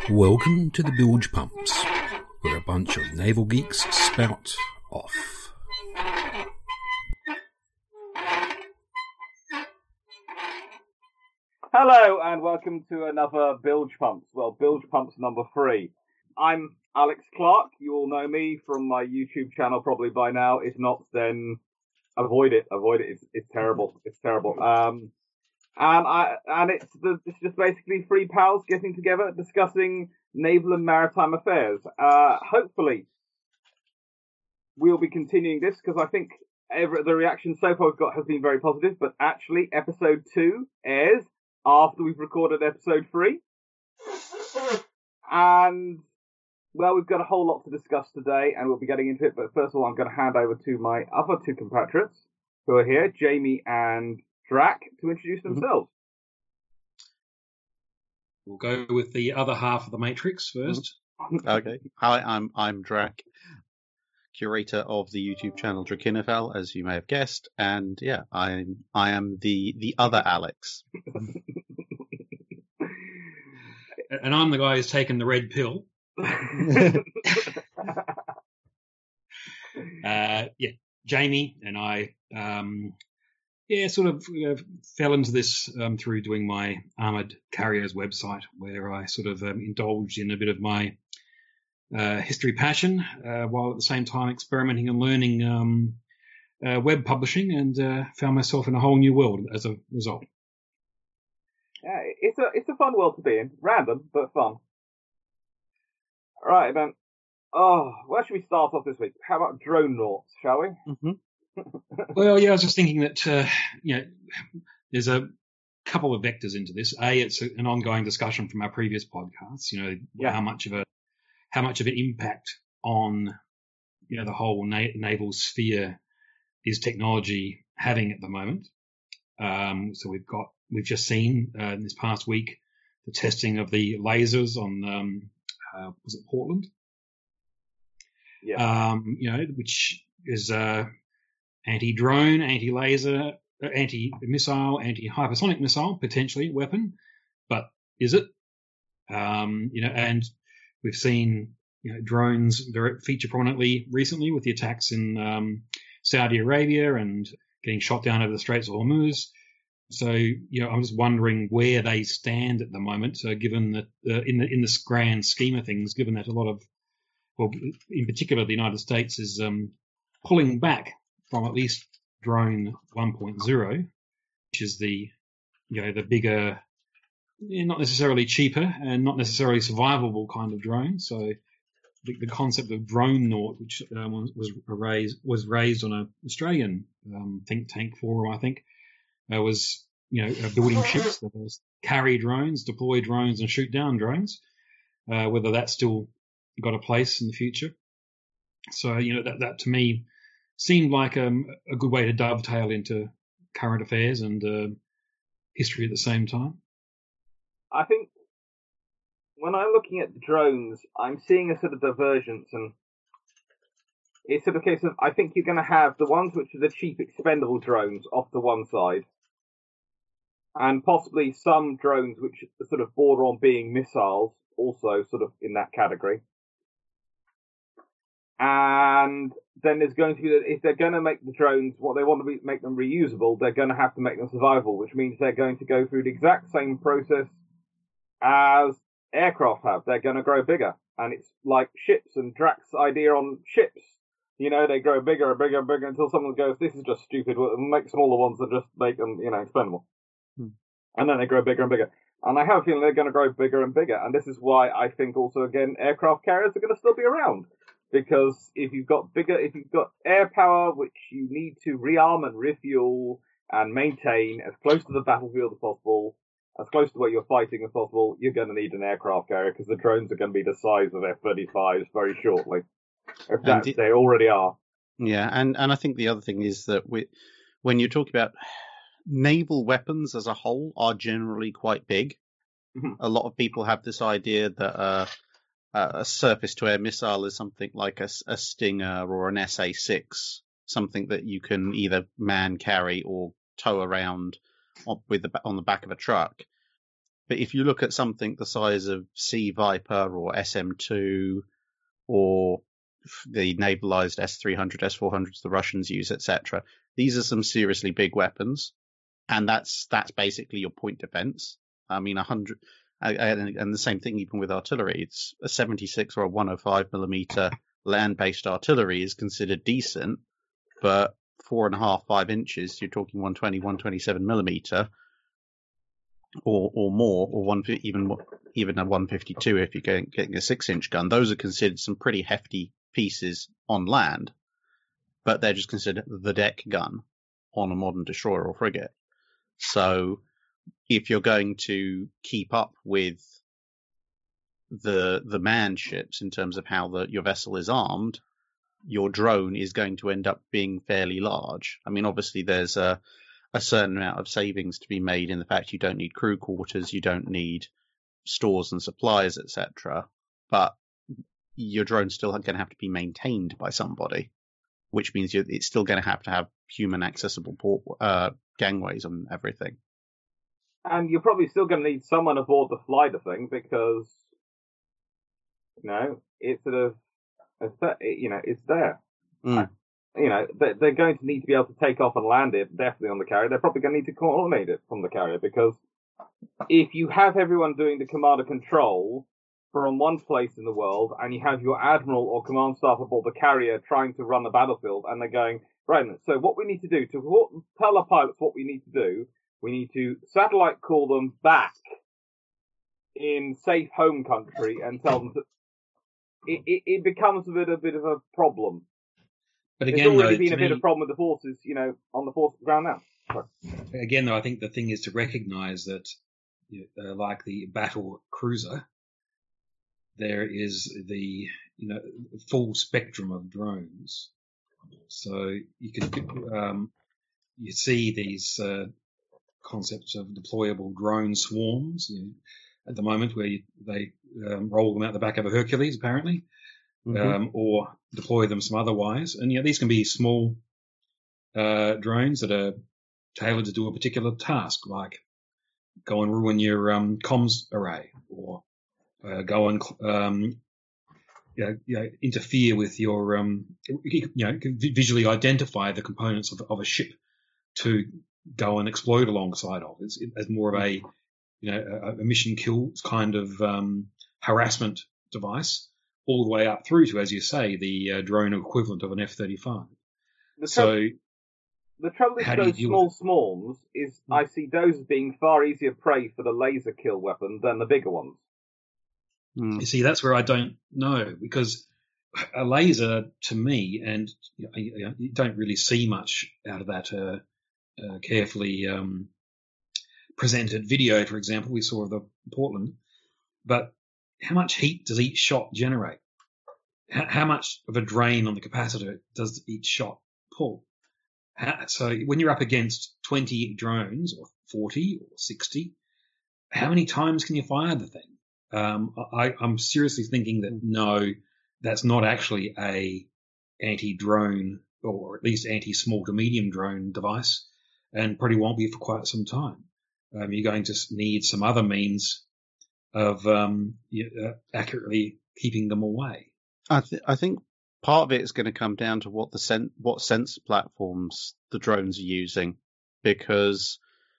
Welcome to the Bilge Pumps, where a bunch of naval geeks spout off. Hello and welcome to another Bilge Pumps. Well, Bilge Pumps number 3. I'm Alex Clark. You all know me from my YouTube channel probably by now. If not, then avoid it. It's terrible. It's terrible. It's just basically three pals getting together discussing naval and maritime affairs. Hopefully, we'll be continuing this because I think the reaction so far we've got has been very positive. But actually, episode 2 airs after we've recorded episode 3, and well, we've got a whole lot to discuss today, and we'll be getting into it. But first of all, I'm going to hand over to my other two compatriots who are here, Jamie and Drac, to introduce themselves. We'll go with the other half of the Matrix first. Okay. Hi, I'm Drac, curator of the YouTube channel Drakinifel, as you may have guessed, and yeah, I am the other Alex. And I'm the guy who's taken the red pill. Jamie and I fell into this through doing my Armoured Carriers website, where I sort of indulged in a bit of my history passion while at the same time experimenting and learning web publishing, and found myself in a whole new world as a result. Yeah, it's a fun world to be in. Random, but fun. All right, then. Oh, where should we start off this week? How about drone noughts, shall we? Mm-hmm. Well, yeah, I was just thinking that there's a couple of vectors into this. It's an ongoing discussion from our previous podcasts. How much of an impact on the whole naval sphere is technology having at the moment. So we've just seen in this past week the testing of the lasers on was it Portland? Yeah. Which is anti-drone, anti-laser, anti-missile, anti-hypersonic missile potentially weapon, but is it? And we've seen drones feature prominently recently with the attacks in Saudi Arabia and getting shot down over the Straits of Hormuz. So I'm just wondering where they stand at the moment. So given that in this grand scheme of things, given that a lot of, well, in particular the United States is pulling back from at least drone 1.0, which is the bigger, not necessarily cheaper and not necessarily survivable kind of drone. So the concept of drone nought, which was raised on an Australian think tank forum, I think, was building ships that was carry drones, deploy drones, and shoot down drones. Whether that's still got a place in the future. So that to me seemed like a good way to dovetail into current affairs and history at the same time. I think when I'm looking at drones, I'm seeing a sort of divergence, and it's sort of a case of I think you're going to have the ones which are the cheap, expendable drones off to one side, and possibly some drones which sort of border on being missiles, also sort of in that category. And then there's going to be, if they're going to make the drones what they want to make them reusable, they're going to have to make them survivable, which means they're going to go through the exact same process as aircraft have. They're going to grow bigger, and it's like ships and Drac's idea on ships. They grow bigger and bigger and bigger until someone goes, "This is just stupid. We'll make smaller ones that just make them, expendable." And then they grow bigger and bigger. And I have a feeling they're going to grow bigger and bigger. And this is why I think also, again, aircraft carriers are going to still be around. Because if you've got air power, which you need to rearm and refuel and maintain as close to the battlefield as possible, as close to where you're fighting as possible, you're going to need an aircraft carrier because the drones are going to be the size of F-35s very shortly. They already are. Yeah, and I think the other thing is that when you talk about naval weapons as a whole are generally quite big. Mm-hmm. A lot of people have this idea that a surface-to-air missile is something like a Stinger or an SA-6, something that you can either man carry or tow around on the back of a truck. But if you look at something the size of Sea Viper or SM-2 or the navalized S-300, S-400s the Russians use, etc., these are some seriously big weapons, and that's basically your point defense. I mean, 100, and the same thing even with artillery. It's a 76 or a 105 millimeter land-based artillery is considered decent, but 4.5, 5 inches, you're talking 120, 127 millimeter or more, or even a 152 if you're getting a 6-inch gun. Those are considered some pretty hefty pieces on land, but they're just considered the deck gun on a modern destroyer or frigate. So if you're going to keep up with the manned ships in terms of how your vessel is armed, your drone is going to end up being fairly large. I mean, obviously there's a certain amount of savings to be made in the fact you don't need crew quarters, you don't need stores and supplies, etc. But your drone's still going to have to be maintained by somebody, which means it's still going to have human accessible gangways and everything. And you're probably still going to need someone aboard to fly the thing because, it's sort of, it's there. Mm. They're going to need to be able to take off and land it definitely on the carrier. They're probably going to need to coordinate it from the carrier, because if you have everyone doing the command and control from one place in the world and you have your admiral or command staff aboard the carrier trying to run the battlefield and they're going, right, so what we need to do to tell our pilots what we need to do, we need to satellite call them back in safe home country and tell them that it becomes a bit of a problem. But again, it's already been a bit of a problem with the forces, on the force ground now. Sorry. Again, though, I think the thing is to recognise that, like the battle cruiser, there is the full spectrum of drones. So you can you see these concepts of deployable drone swarms at the moment, where they roll them out the back of a Hercules, apparently. Or deploy them some otherwise. And these can be small drones that are tailored to do a particular task, like go and ruin your comms array, or go and interfere with your visually identify the components of a ship to go and explode alongside of. It's more of a mission kill kind of harassment device, all the way up through to, as you say, the drone equivalent of an F-35. The trouble with those small swarms is I see those as being far easier prey for the laser kill weapon than the bigger ones. You see, that's where I don't know, because a laser, to me, and you don't really see much out of that carefully presented video, for example, we saw of the Portland, but how much heat does each shot generate? How much of a drain on the capacitor does each shot pull? So when you're up against 20 drones, or 40 or 60, how many times can you fire the thing? I'm seriously thinking that no, that's not actually a anti-drone, or at least anti-small to medium drone device, and probably won't be for quite some time. You're going to need some other means of accurately keeping them away. I think part of it is going to come down to what sensor platforms the drones are using, because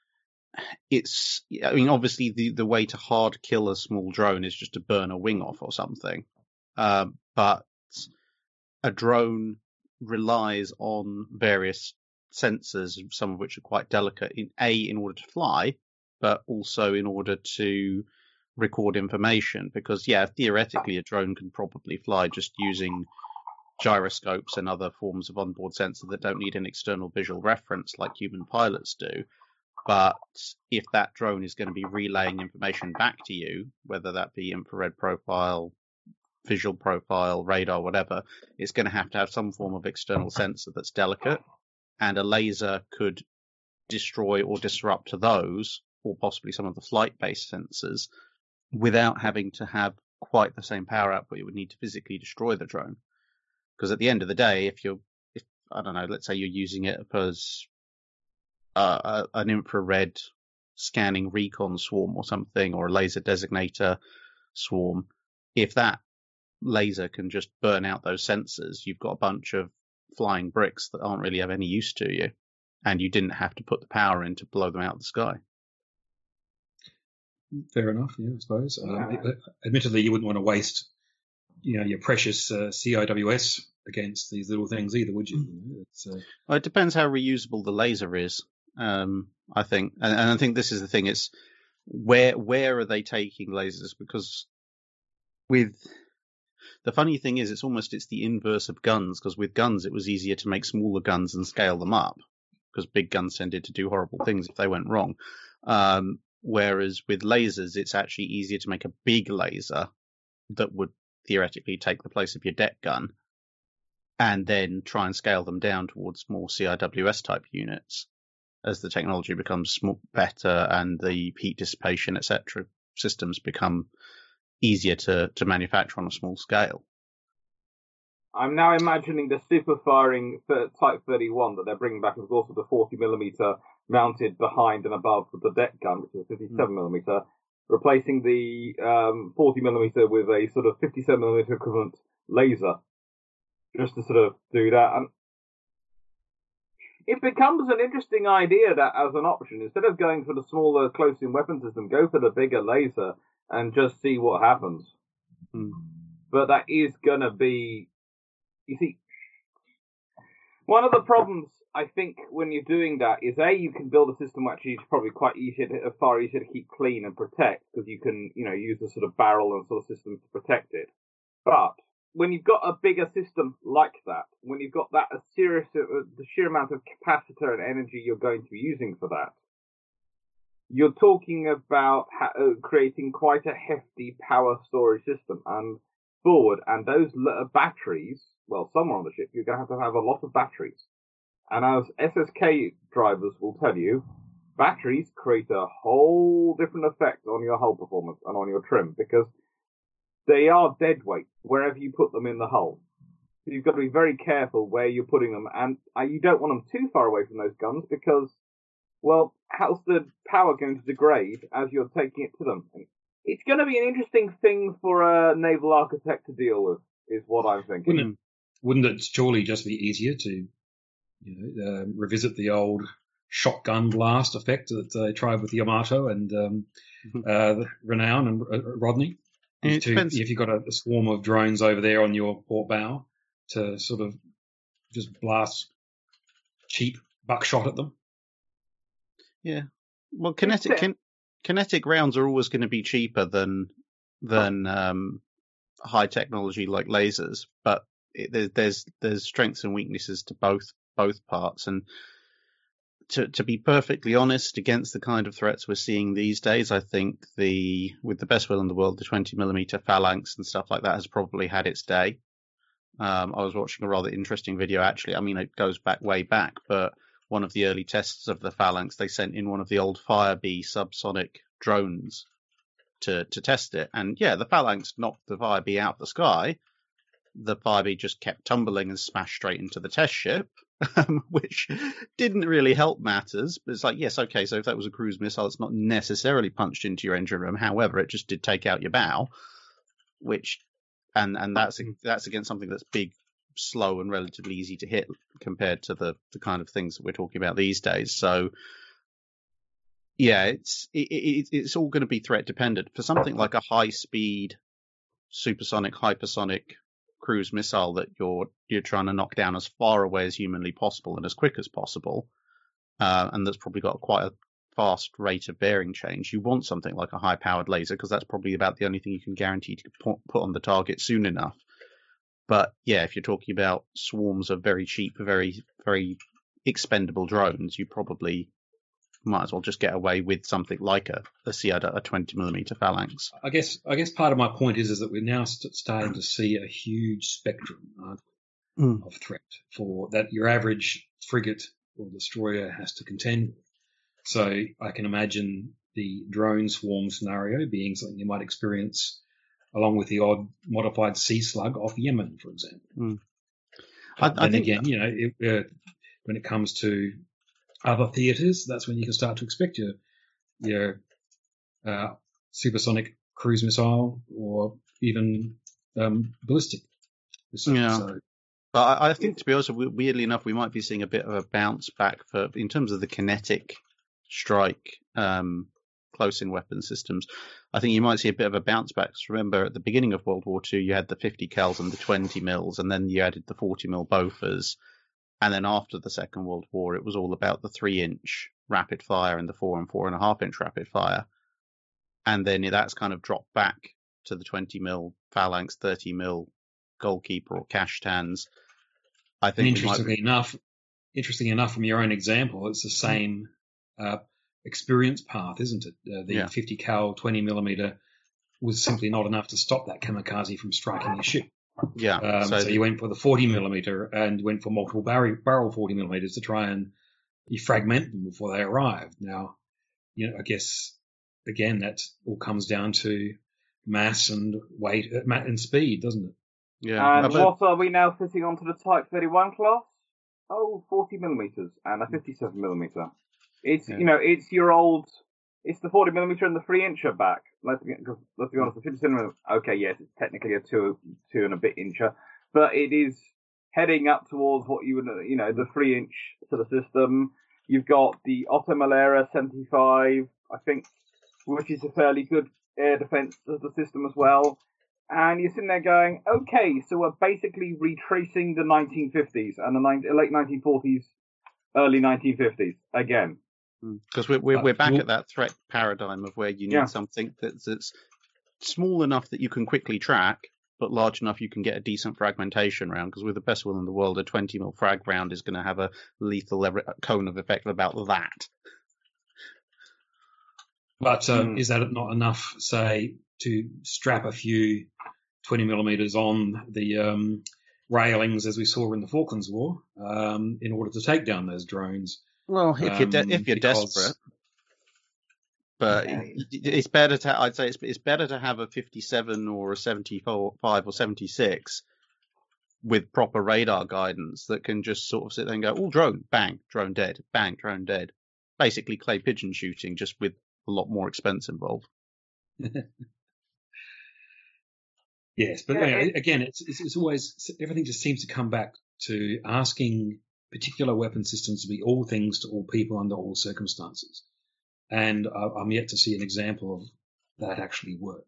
obviously the way to hard kill a small drone is just to burn a wing off or something. But a drone relies on various sensors, some of which are quite delicate, in order to fly, but also in order to record information. Because, theoretically a drone can probably fly just using gyroscopes and other forms of onboard sensor that don't need an external visual reference like human pilots do. But if that drone is going to be relaying information back to you, whether that be infrared profile, visual profile, radar, whatever, it's going to have some form of external sensor that's delicate, and a laser could destroy or disrupt those, or possibly some of the flight-based sensors, without having to have quite the same power output you would need to physically destroy the drone. Because at the end of the day, if I don't know, let's say you're using it as an infrared scanning recon swarm or something, or a laser designator swarm, if that laser can just burn out those sensors, you've got a bunch of flying bricks that aren't really of any use to you, and you didn't have to put the power in to blow them out of the sky. Fair enough, yeah, I suppose. Admittedly, you wouldn't want to waste, your precious CIWS against these little things either, would you? Well, it depends how reusable the laser is. I think, and I think this is the thing. It's where are they taking lasers? Because with the funny thing is, it's the inverse of guns. Because with guns, it was easier to make smaller guns and scale them up, because big guns tended to do horrible things if they went wrong. Whereas with lasers, it's actually easier to make a big laser that would theoretically take the place of your deck gun, and then try and scale them down towards more CIWS type units as the technology becomes better and the heat dissipation, etc. systems become easier to manufacture on a small scale. I'm now imagining the super firing Type 31 that they're bringing back, of course, with the 40mm mounted behind and above the deck gun, which is 57mm, replacing the 40mm with a sort of 57mm equivalent laser, just to sort of do that. And it becomes an interesting idea that as an option, instead of going for the smaller close-in weapon system, go for the bigger laser and just see what happens. But that is going to be, you see, one of the problems, I think, when you're doing that is, A, you can build a system which is probably far easier to keep clean and protect, because you can, use a sort of barrel and sort of system to protect it. But when you've got a bigger system like that, when you've got the sheer amount of capacitor and energy you're going to be using for that, you're talking about creating quite a hefty power storage system and forward. And those batteries, well, somewhere on the ship, you're going to have a lot of batteries. And as SSK drivers will tell you, batteries create a whole different effect on your hull performance and on your trim, because they are dead weight wherever you put them in the hull. So you've got to be very careful where you're putting them, and you don't want them too far away from those guns, because, well, how's the power going to degrade as you're taking it to them? It's going to be an interesting thing for a naval architect to deal with, is what I'm thinking. Wouldn't it surely just be easier to revisit the old shotgun blast effect that they tried with Yamato and Renown and Rodney? If you've got a swarm of drones over there on your port bow, to sort of just blast cheap buckshot at them. Yeah. Well, kinetic rounds are always going to be cheaper than high technology like lasers, but there's strengths and weaknesses to both parts. And to be perfectly honest, against the kind of threats we're seeing these days, I think with the best will in the world, the 20mm phalanx and stuff like that has probably had its day. I was watching a rather interesting video, actually. I mean, it goes way back, but one of the early tests of the phalanx, they sent in one of the old Firebee subsonic drones to test it. And yeah, the phalanx knocked the Firebee out of the sky. The Firebee just kept tumbling and smashed straight into the test ship, which didn't really help matters. But it's like, yes, okay, so if that was a cruise missile, it's not necessarily punched into your engine room. However, it just did take out your bow, and that's against something that's big, slow, and relatively easy to hit compared to the kind of things that we're talking about these days. So yeah, it's all going to be threat dependent. For something like a high speed, supersonic, hypersonic cruise missile that you're trying to knock down as far away as humanly possible and as quick as possible, and that's probably got quite a fast rate of bearing change, you want something like a high powered laser, because that's probably about the only thing you can guarantee to put on the target soon enough. But yeah, if you're talking about swarms of very cheap, very, very expendable drones, you probably might as well just get away with something like a 20mm phalanx. I guess part of my point is that we're now starting to see a huge spectrum of threat for that your average frigate or destroyer has to contend with. So I can imagine the drone swarm scenario being something you might experience along with the odd modified sea slug off Yemen, for example. I think again, when it comes to other theatres, that's when you can start to expect your supersonic cruise missile or even ballistic missile. Yeah. So, but I think, to be honest, weirdly enough, we might be seeing a bit of a bounce back in terms of the kinetic strike close-in weapon systems. I think you might see a bit of a bounce back. Remember, at the beginning of World War II, you had the 50 cals and the 20 mils, and then you added the 40 mil Bofors. And then after the Second World War, it was all about the 3-inch rapid fire and the 4 and 4.5 inch rapid fire. And then that's kind of dropped back to the 20 mil Phalanx, 30 mil Goalkeeper or Kashtans. I think interestingly enough, from your own example, it's the same experience path, isn't it? The 50 cal 20 millimeter was simply not enough to stop that kamikaze from striking your ship. Yeah. So you went for the 40 millimeter and went for multiple barrel 40 millimeters to try and you fragment them before they arrived. Now, I guess again that all comes down to mass and weight and speed, doesn't it? Yeah. And what are we now fitting onto the Type 31 class? 40 millimeters and a 57 millimeter. It's it's your old. It's the 40 millimeter and the 3-incher back. Let's be honest, the 57 millimeter. Okay, yes, it's technically a two and a bit incher, but it is heading up towards what you would, the 3-inch sort of system. You've got the Otto Malera 75, I think, which is a fairly good air defense of the system as well. And you're sitting there going, okay, so we're basically retracing the 1950s and the late 1940s, early 1950s again. Because we're back at that threat paradigm of where you need something that's small enough that you can quickly track, but large enough you can get a decent fragmentation round. Because with the best will in the world, a 20 mil frag round is going to have a lethal cone of effect of about that. But is that not enough, say, to strap a few 20 millimeters on the railings, as we saw in the Falklands War, in order to take down those drones? Well, if you're desperate, but it's better to. I'd say it's better to have a 57 or a 75 or 76 with proper radar guidance that can just sort of sit there and go, "Oh, drone, bang, drone dead, bang, drone dead." Basically, clay pigeon shooting, just with a lot more expense involved. Yes, but again, it's always everything just seems to come back to asking particular weapon systems to be all things to all people under all circumstances. And I'm yet to see an example of that actually work.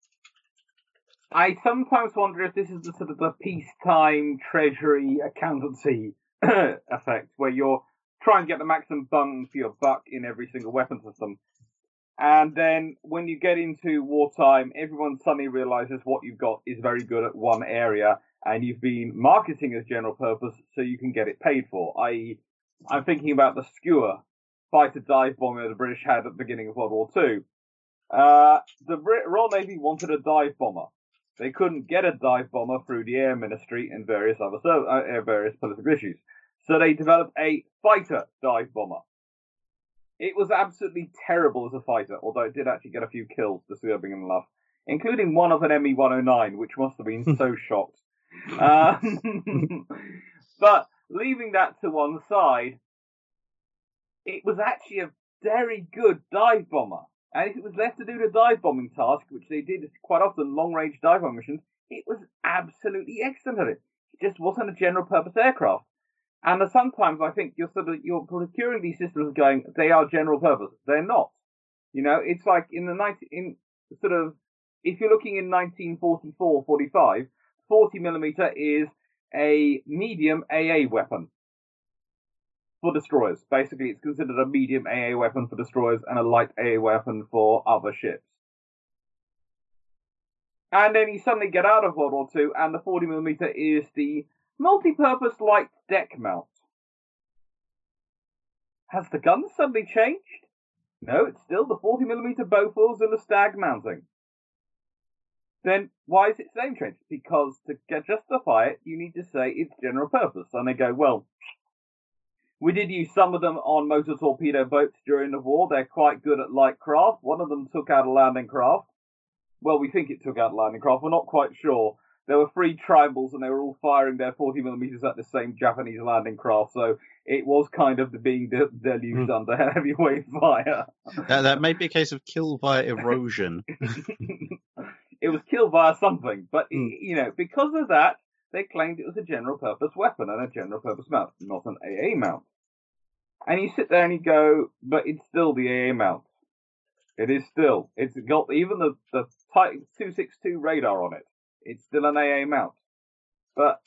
I sometimes wonder if this is the sort of the peacetime treasury accountancy effect, where you're trying to get the maximum bang for your buck in every single weapon system. And then when you get into wartime, everyone suddenly realizes what you've got is very good at one area, and you've been marketing as general purpose so you can get it paid for. i.e., I'm thinking about the Skua fighter dive bomber the British had at the beginning of World War II. The Royal Navy wanted a dive bomber. They couldn't get a dive bomber through the Air Ministry and various other various political issues. So they developed a fighter dive bomber. It was absolutely terrible as a fighter, although it did actually get a few kills, disturbing enough, including one of an ME-109, which must have been so shocked. But leaving that to one side, it was actually a very good dive bomber. And if it was left to do the dive bombing task, which they did quite often, long-range dive bomb missions, it was absolutely excellent at it. It just wasn't a general-purpose aircraft. And sometimes I think you're procuring these systems going, they are general-purpose. They're not. It's like if you're looking in 1944-45, 40 millimeter is a medium AA weapon for destroyers. Basically, it's considered a medium AA weapon for destroyers and a light AA weapon for other ships. And then you suddenly get out of World War II, and the 40 millimeter is the multi-purpose light deck mount. Has the gun suddenly changed? No, it's still the 40 millimeter Bofors and the Stag mounting. Then why is its name changed? Because to justify it, you need to say it's general purpose. And they go, well, we did use some of them on motor torpedo boats during the war. They're quite good at light craft. One of them took out a landing craft. Well, we think it took out a landing craft. We're not quite sure. There were 3 tribals and they were all firing their 40 millimeters at the same Japanese landing craft. So it was kind of being deluged under heavyweight fire. That may be a case of kill via erosion. It was killed via something, but because of that, they claimed it was a general purpose weapon and a general purpose mount, not an AA mount. And you sit there and you go, but it's still the AA mount. It is still. It's got even the Type 262 radar on it. It's still an AA mount. But,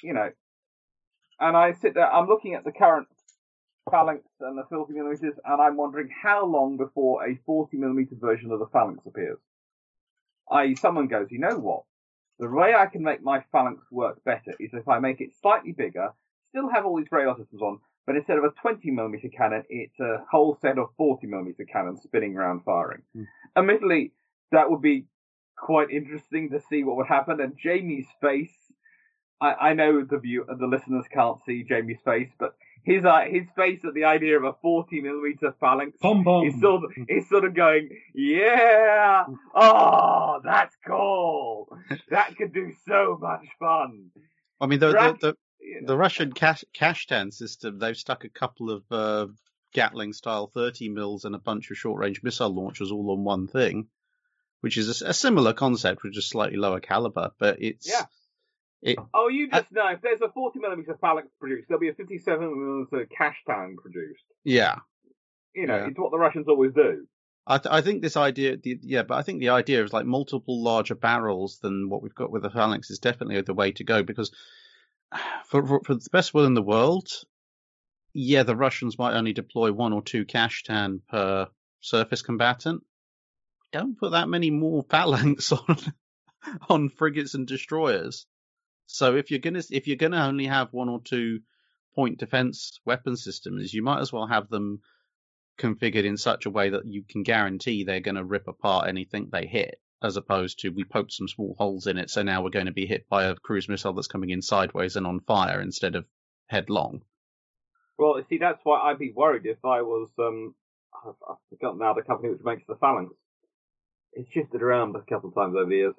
and I sit there, I'm looking at the current phalanx and the 40mm, and I'm wondering how long before a 40mm version of the phalanx appears. Someone goes, you know what? The way I can make my phalanx work better is if I make it slightly bigger, still have all these radar systems on, but instead of a 20mm cannon, it's a whole set of 40mm cannons spinning around firing. Admittedly, that would be quite interesting to see what would happen. And Jamie's face, I know the listeners can't see Jamie's face, but his face at the idea of a 40mm phalanx is sort of going, yeah, oh, that's cool. That could do so much fun. I mean, the Russian Kashtan system, they've stuck a couple of Gatling-style 30mm and a bunch of short-range missile launchers all on one thing, which is a similar concept, which is slightly lower caliber, but it's... Yeah. You just know, if there's a 40mm phalanx produced, there'll be a 57mm Kashtan produced. Yeah. It's what the Russians always do. I think this idea, but I think the idea is like multiple larger barrels than what we've got with the phalanx is definitely the way to go, because for the best will in the world, the Russians might only deploy 1 or 2 Kashtan per surface combatant. Don't put that many more phalanx on frigates and destroyers. So if you're gonna only have 1 or 2 point defense weapon systems, you might as well have them configured in such a way that you can guarantee they're going to rip apart anything they hit, as opposed to we poked some small holes in it, so now we're going to be hit by a cruise missile that's coming in sideways and on fire instead of headlong. Well, see, that's why I'd be worried if I was I've forgotten now the company which makes the phalanx. It's shifted around a couple of times over the years.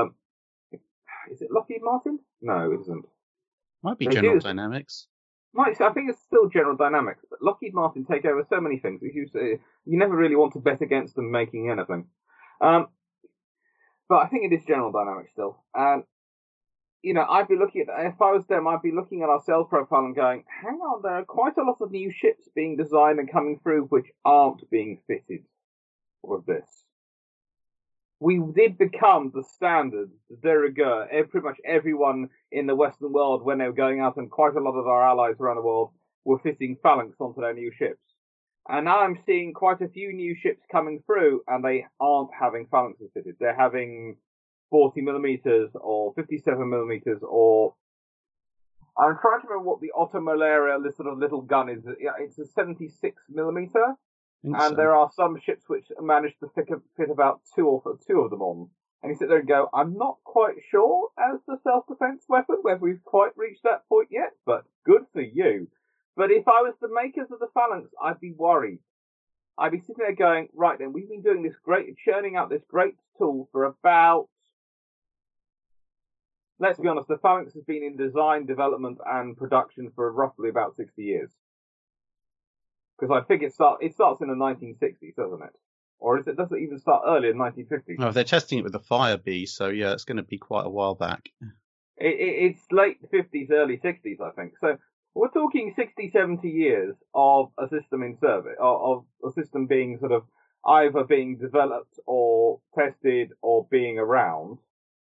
Is it Lockheed Martin? No, it isn't. Might be General Dynamics. I think it's still General Dynamics, but Lockheed Martin take over so many things. You never really want to bet against them making anything. But I think it is General Dynamics still. And, I'd be looking at, if I was them, I'd be looking at our sales profile and going, hang on, there are quite a lot of new ships being designed and coming through which aren't being fitted with this. We did become the standard, the de rigueur. Pretty much everyone in the Western world, when they were going out, and quite a lot of our allies around the world, were fitting phalanx onto their new ships. And now I'm seeing quite a few new ships coming through, and they aren't having phalanxes fitted. They're having 40mm or 57mm, or I'm trying to remember what the Otto Malaria sort of little gun is. It's a 76mm. And there are some ships which manage to fit about two of them on. And you sit there and go, I'm not quite sure as the self-defense weapon whether we've quite reached that point yet, but good for you. But if I was the makers of the phalanx, I'd be worried. I'd be sitting there going, right then, we've been doing this churning out this great tool for about, let's be honest, the phalanx has been in design, development, and production for roughly about 60 years. Because I think it starts in the 1960s, doesn't it? Or does it even start earlier in 1950s? No, they're testing it with the Firebee, so yeah, it's going to be quite a while back. It's late 50s, early 60s, I think. So we're talking 60, 70 years of a system in service, of a system being sort of either being developed or tested or being around.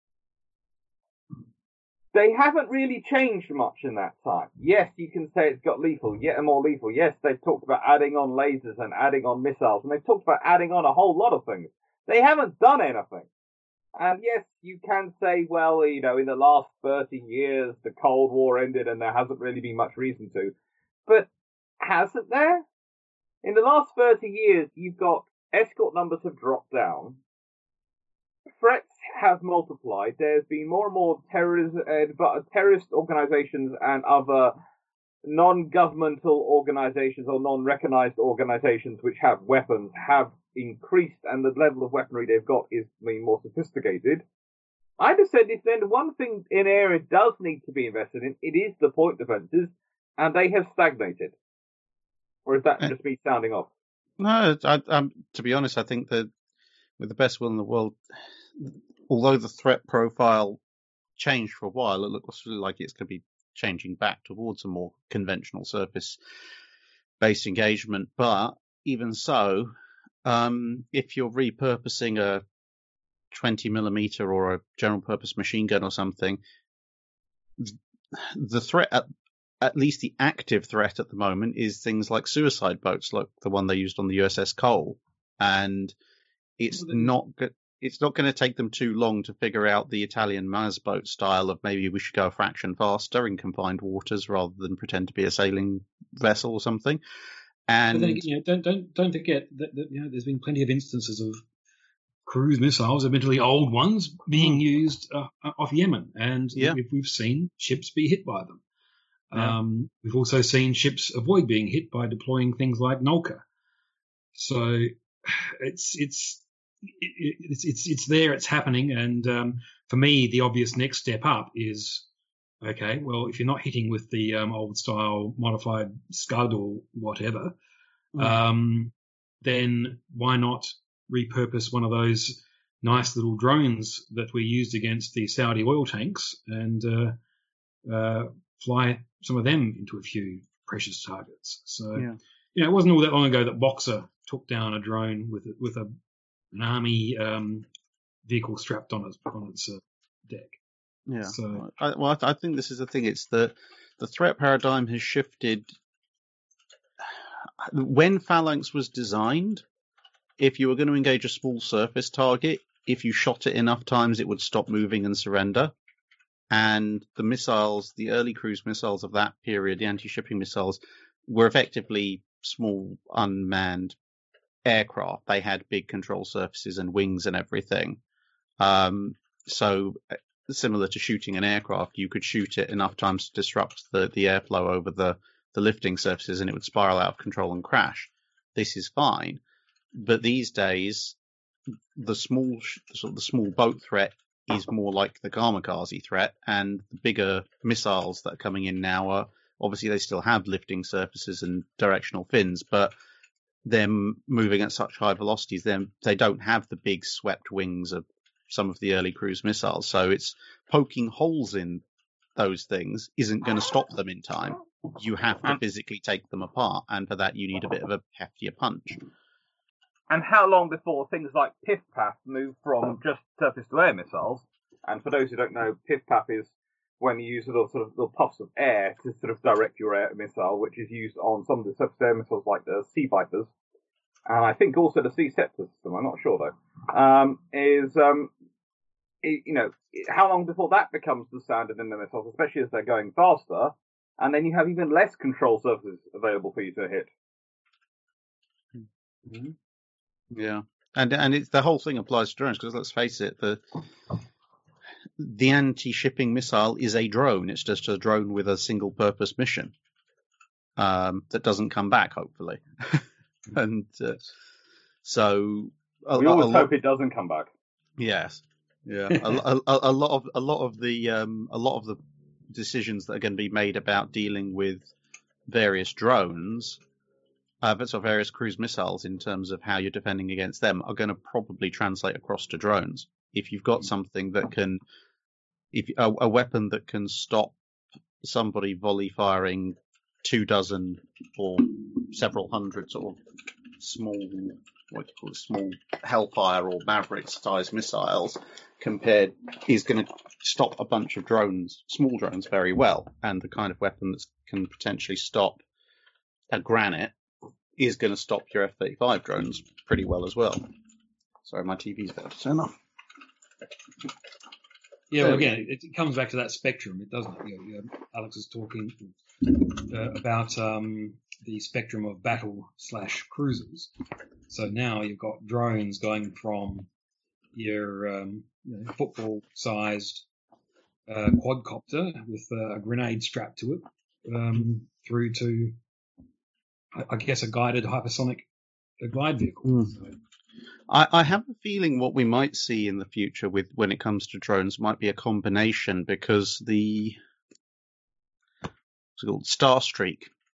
They haven't really changed much in that time. Yes, you can say it's got lethal, yet more lethal. Yes, they've talked about adding on lasers and adding on missiles, and they've talked about adding on a whole lot of things. They haven't done anything. And yes, you can say, well, in the last 30 years, the Cold War ended and there hasn't really been much reason to. But hasn't there? In the last 30 years, you've got escort numbers have dropped down. Threats have multiplied. There's been more and more terrorist organizations and other non-governmental organizations or non-recognized organizations which have weapons have increased, and the level of weaponry they've got is more sophisticated. I just said if then one thing in area does need to be invested in, it is the point defenses, and they have stagnated. Or is that just me sounding off? No, to be honest, I think that with the best will in the world, although the threat profile changed for a while, it looks like it's going to be changing back towards a more conventional surface-based engagement. But even so, if you're repurposing a 20mm or a general-purpose machine gun or something, the threat, at least the active threat at the moment, is things like suicide boats, like the one they used on the USS Cole, and it's not going to take them too long to figure out the Italian Maz boat style of maybe we should go a fraction faster in confined waters rather than pretend to be a sailing vessel or something. And but then, don't forget that there's been plenty of instances of cruise missiles, admittedly old ones, being used off Yemen, and we've seen ships be hit by them. Yeah. We've also seen ships avoid being hit by deploying things like Nolka. So it's there, it's happening, and for me, the obvious next step up is, okay, well, if you're not hitting with the old style modified Scud or whatever, then why not repurpose one of those nice little drones that we used against the Saudi oil tanks and fly some of them into a few precious targets. So, it wasn't all that long ago that Boxer took down a drone with an army vehicle strapped on its deck. Yeah. So, I think this is the thing. It's the threat paradigm has shifted. When Phalanx was designed, if you were going to engage a small surface target, if you shot it enough times, it would stop moving and surrender. And the missiles, the early cruise missiles of that period, the anti-shipping missiles, were effectively small unmanned aircraft. They had big control surfaces and wings and everything. So similar to shooting an aircraft, you could shoot it enough times to disrupt the airflow over the lifting surfaces, and it would spiral out of control and crash. This is fine. But these days, the small boat threat is more like the kamikaze threat, and the bigger missiles that are coming in now are obviously they still have lifting surfaces and directional fins, but they're moving at such high velocities. They don't have the big swept wings of some of the early cruise missiles, so it's poking holes in those things isn't going to stop them in time. You have to physically take them apart, and for that you need a bit of a heftier punch. And how long before things like PIF-PAF move from just surface-to-air missiles? And for those who don't know, PIF-PAF is when you use little puffs of air to sort of direct your air missile, which is used on some of the surface-to-air missiles like the Sea Vipers, and I think also the Sea Scepter system. I'm not sure though. How long before that becomes the standard in the missiles, especially as they're going faster, and then you have even less control surfaces available for you to hit. Mm-hmm. Yeah, and it's the whole thing applies to drones, because let's face it, the anti-shipping missile is a drone. It's just a drone with a single-purpose mission that doesn't come back, hopefully. And so we always hope it doesn't come back. Yes, yeah. a lot of the decisions that are going to be made about dealing with various drones. Various cruise missiles in terms of how you're defending against them are going to probably translate across to drones. If you've got something that can, a weapon that can stop somebody volley firing 24 or several hundred sort of small Hellfire or Maverick-sized missiles, is going to stop a bunch of drones, small drones, very well. And the kind of weapon that can potentially stop a Granite is going to stop your F-35 drones pretty well as well. Sorry, my TV's about to turn off. Yeah, well, again, it comes back to that spectrum, it doesn't. Alex is talking about the spectrum of battle/cruisers. So now you've got drones going from your football-sized quadcopter with a grenade strapped to it, through to, I guess, a guided hypersonic glide vehicle. So. I have a feeling what we might see in the future when it comes to drones might be a combination, because the Starstreak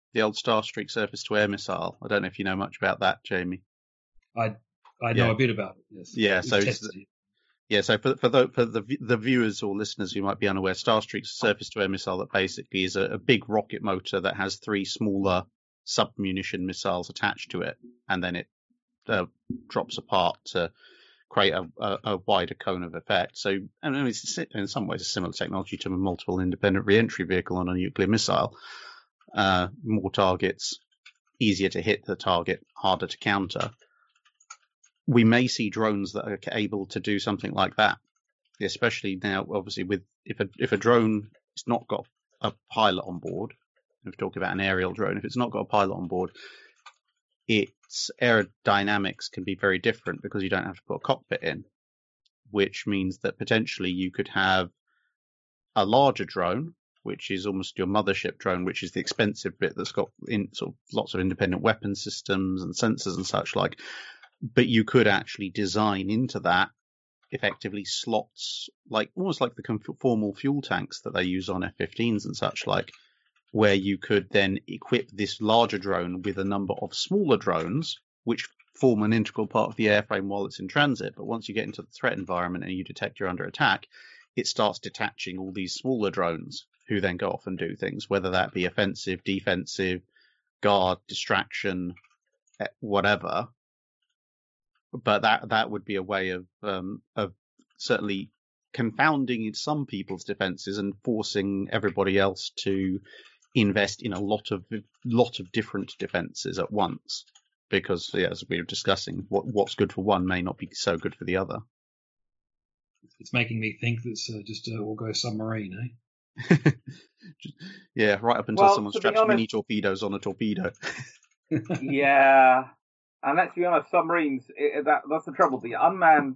The old Starstreak surface-to-air missile. I don't know if you know much about that, Jamie. I know a bit about it. Yes. Yeah. So for the viewers or listeners who might be unaware, Starstreak's a surface-to-air missile that basically is a big rocket motor that has 3 smaller sub-munition missiles attached to it, and then it drops apart to create a wider cone of effect. So, I mean, it's in some ways a similar technology to a multiple independent re-entry vehicle on a nuclear missile. More targets, easier to hit the target, harder to counter. We may see drones that are able to do something like that, especially now, obviously, with if a drone has not got a pilot on board. If we're talking about an aerial drone, if it's not got a pilot on board, its aerodynamics can be very different because you don't have to put a cockpit in, which means that potentially you could have a larger drone, which is almost your mothership drone, which is the expensive bit that's got in sort of lots of independent weapon systems and sensors and such like. But you could actually design into that effectively slots, like almost like the conformal fuel tanks that they use on F-15s and such like, where you could then equip this larger drone with a number of smaller drones, which form an integral part of the airframe while it's in transit. But once you get into the threat environment and you detect you're under attack, it starts detaching all these smaller drones who then go off and do things, whether that be offensive, defensive, guard, distraction, whatever. But that would be a way of certainly confounding some people's defenses and forcing everybody else to invest in a lot of different defenses at once, because as we were discussing, what's good for one may not be so good for the other. It's making me think that's just we'll go submarine, Yeah, right up until someone straps mini torpedoes on a torpedo. Yeah, and let's be honest, submarines, that's the trouble. The unmanned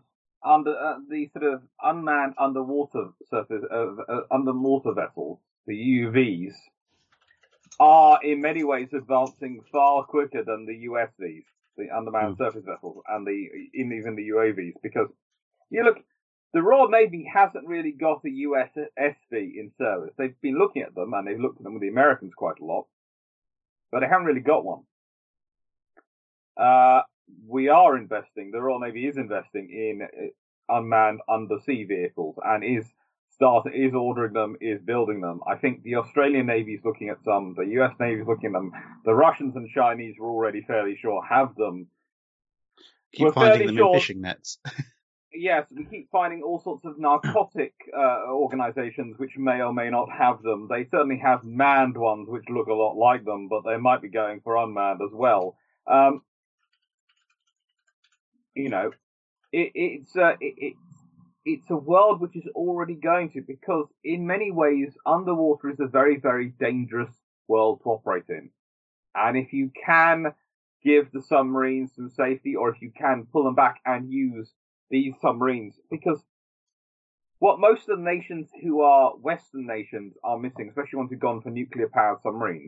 underwater surface underwater vessels, the UUVs, are in many ways advancing far quicker than the USVs, the unmanned surface vessels, and even the UAVs, because you look, the Royal Navy hasn't really got a USSV in service. They've been looking at them, and they've looked at them with the Americans quite a lot, but they haven't really got one. We are investing, the Royal Navy is investing in unmanned undersea vehicles, and is ordering them, is building them. I think the Australian Navy is looking at some, the US Navy is looking at them, the Russians and Chinese are already fairly sure have them. Keep finding them in fishing nets. Yes, we keep finding all sorts of narcotic organizations which may or may not have them. They certainly have manned ones which look a lot like them, but they might be going for unmanned as well. It's a world which is already going to, because in many ways underwater is a very, very dangerous world to operate in. And if you can give the submarines some safety, or if you can pull them back and use these submarines, because what most of the nations who are Western nations are missing, especially ones who've gone for nuclear-powered submarines,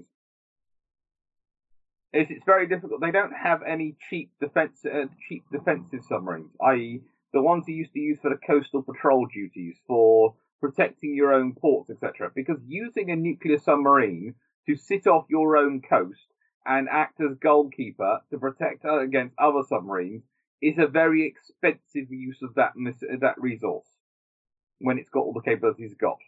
is it's very difficult. They don't have any cheap defensive submarines, i.e., the ones you used to use for the coastal patrol duties, for protecting your own ports, etc. Because using a nuclear submarine to sit off your own coast and act as goalkeeper to protect against other submarines is a very expensive use of that resource when it's got all the capabilities it's got.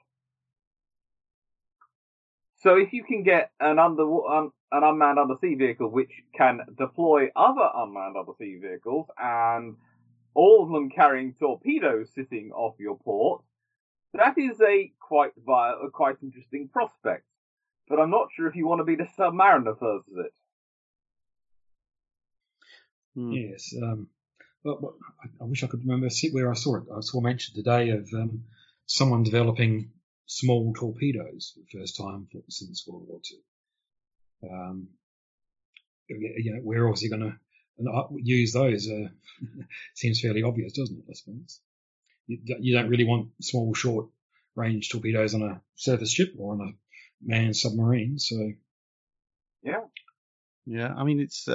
So if you can get an unmanned undersea vehicle which can deploy other unmanned undersea vehicles, and all of them carrying torpedoes sitting off your port, that is a quite interesting prospect. But I'm not sure if you want to be the Submariner versus it. Yes. I wish I could remember where I saw it. I saw mention today of someone developing small torpedoes for the first time since World War II. We're obviously going to use those. Seems fairly obvious, doesn't it? I suppose you don't really want small, short-range torpedoes on a surface ship or on a manned submarine. So, yeah. I mean, it's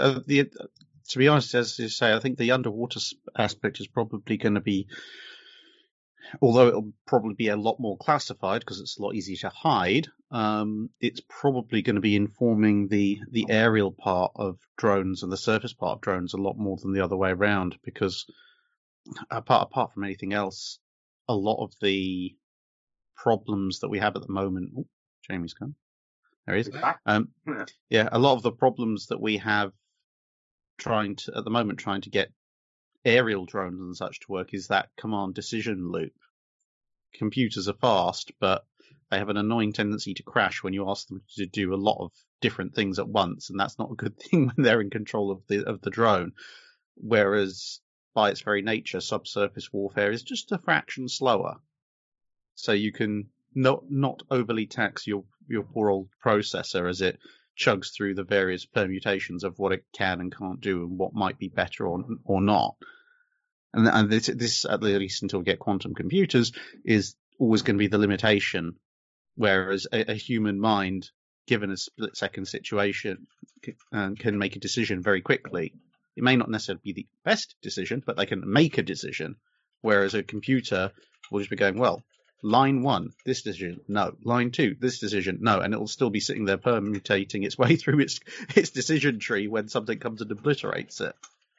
to be honest, as you say, I think the underwater aspect is probably going to be although it'll probably be a lot more classified because it's a lot easier to hide, it's probably going to be informing the aerial part of drones and the surface part of drones a lot more than the other way around, because apart from anything else, a lot of the problems that we have at the moment... Oh, Jamie's gone. There he is. Yeah, a lot of the problems that we have trying to get aerial drones and such to work is that command decision loop. Computers are fast, but they have an annoying tendency to crash when you ask them to do a lot of different things at once, and that's not a good thing when they're in control of the drone. Whereas by its very nature, subsurface warfare is just a fraction slower. So you can not overly tax your poor old processor as it chugs through the various permutations of what it can and can't do and what might be better or not. And this, at least until we get quantum computers, is always going to be the limitation. Whereas a human mind, given a split-second situation, can make a decision very quickly. It may not necessarily be the best decision, but they can make a decision. Whereas a computer will just be going, well, line 1, this decision, no. Line 2, this decision, no. And it'll still be sitting there permutating its way through its decision tree when something comes and obliterates it.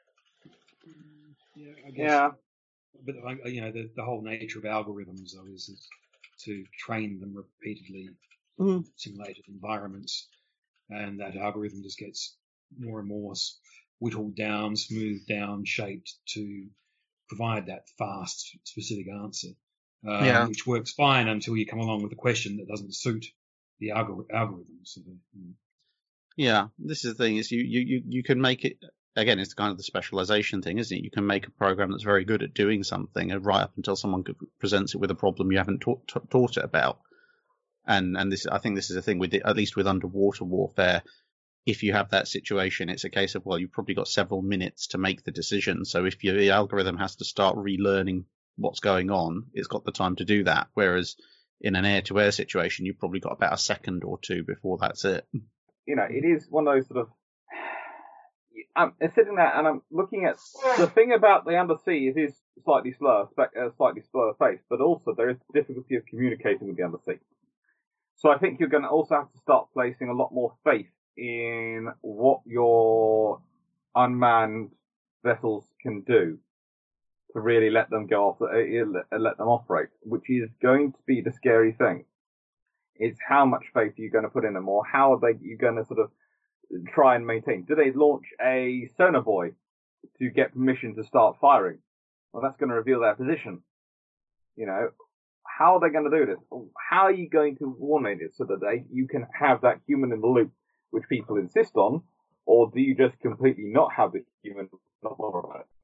Yeah, I guess. Yeah. But the whole nature of algorithms, though, is to train them repeatedly in simulated environments, and that algorithm just gets more and more whittled down, smoothed down, shaped to provide that fast, specific answer, which works fine until you come along with a question that doesn't suit the algorithm. So, Yeah, this is the thing: is you can make it. Again, it's kind of the specialization thing, isn't it? You can make a program that's very good at doing something, and right up until someone presents it with a problem you haven't taught it about. And this, I think, this is a thing with at least with underwater warfare. If you have that situation, it's a case of, well, you've probably got several minutes to make the decision. So if the algorithm has to start relearning what's going on, it's got the time to do that. Whereas in an air-to-air situation, you've probably got about a second or two before that's it. It is one of those sort of... I'm sitting there and I'm looking at the thing about the undersea. It is slightly slower pace, but also there is the difficulty of communicating with the undersea. So I think you're going to also have to start placing a lot more faith in what your unmanned vessels can do to really let them go off, let them operate, which is going to be the scary thing. It's how much faith you're going to put in them, or how are you going to sort of try and maintain. Do they launch a sonar buoy to get permission to start firing? Well, that's going to reveal their position. How are they going to do this? How are you going to coordinate it so that you can have that human in the loop, which people insist on, or do you just completely not have the human not bother about it?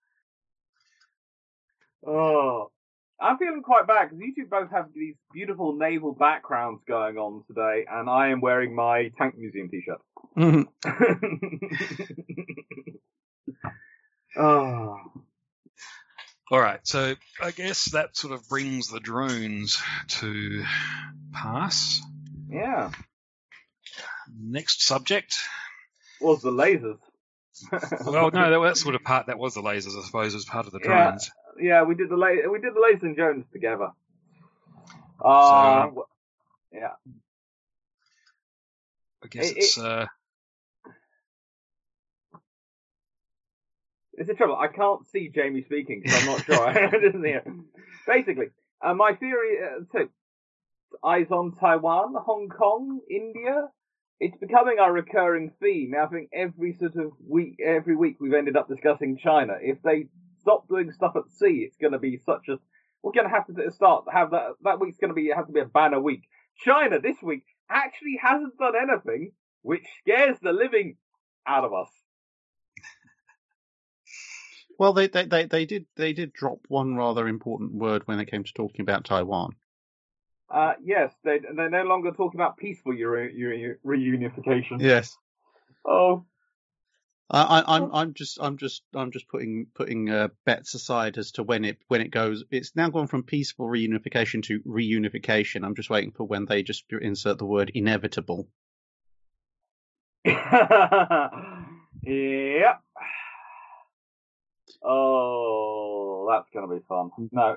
Oh, I'm feeling quite bad because you two both have these beautiful naval backgrounds going on today, and I am wearing my Tank Museum t-shirt. Oh. All right, so I guess that sort of brings the drones to pass. Yeah. Next subject Was the lasers. Well, no, that sort of part, that was the lasers, I suppose, as part of the drones. Yeah, we did the lasers and drones together. Yeah. I guess it's a trouble. I can't see Jamie speaking because I'm not sure. Basically, my theory, eyes on Taiwan, Hong Kong, India. It's becoming our recurring theme. I think every week we've ended up discussing China. If they stop doing stuff at sea, it's going to be we're going to have to have that week's going to have to be a banner week. China this week actually hasn't done anything, which scares the living out of us. Well, they did drop one rather important word when it came to talking about Taiwan. Yes, they're no longer talking about peaceful reunification. Yes. Oh. I'm just putting bets aside as to when it goes. It's now gone from peaceful reunification to reunification. I'm just waiting for when they just insert the word inevitable. Yep. Oh, that's going to be fun. No,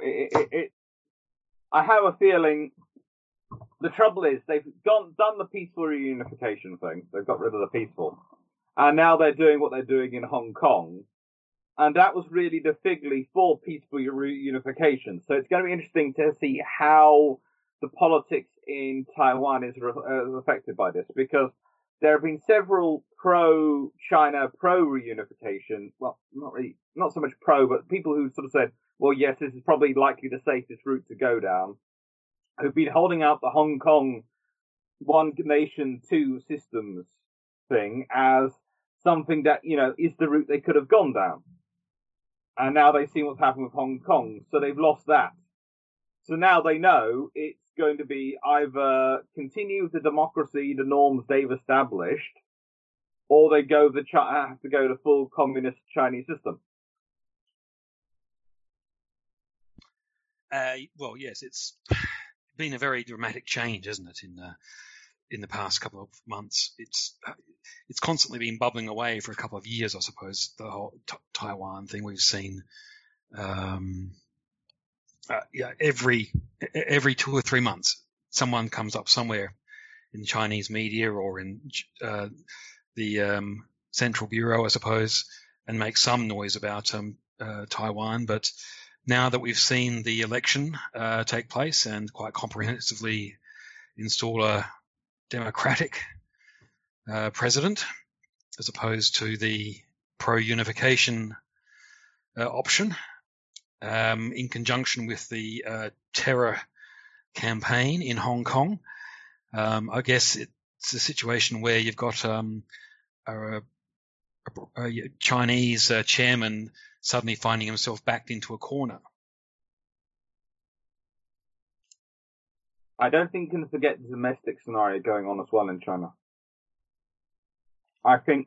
I have a feeling the trouble is they've done the peaceful reunification thing. They've got rid of the peaceful. And now they're doing what they're doing in Hong Kong. And that was really the fig leaf for peaceful reunification. So it's going to be interesting to see how the politics in Taiwan is affected by this, because there have been several pro-China, pro-reunification, well, not so much pro, but people who sort of said, well, yes, this is probably likely the safest route to go down, who've been holding out the Hong Kong one nation, two systems thing as something that, is the route they could have gone down. And now they've seen what's happened with Hong Kong, so they've lost that. So now they know it's going to be either continue the democracy, the norms they've established, or they have to go to full communist Chinese system. Well, yes, it's been a very dramatic change, isn't it? In the past couple of months, it's constantly been bubbling away for a couple of years, I suppose. The whole Taiwan thing we've seen, every 2 or 3 months, someone comes up somewhere in Chinese media or in the Central Bureau, I suppose, and makes some noise about Taiwan. But now that we've seen the election take place and quite comprehensively install a democratic president as opposed to the pro-unification option, in conjunction with the terror campaign in Hong Kong, I guess it's a situation where you've got a Chinese chairman suddenly finding himself backed into a corner. I don't think you can forget the domestic scenario going on as well in China. I think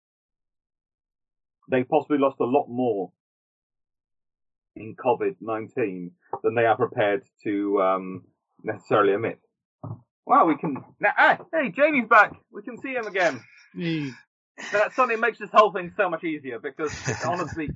they possibly lost a lot more in COVID-19 than they are prepared to necessarily admit. Well, we can... Hey, Jamie's back. We can see him again. That suddenly makes this whole thing so much easier, because honestly,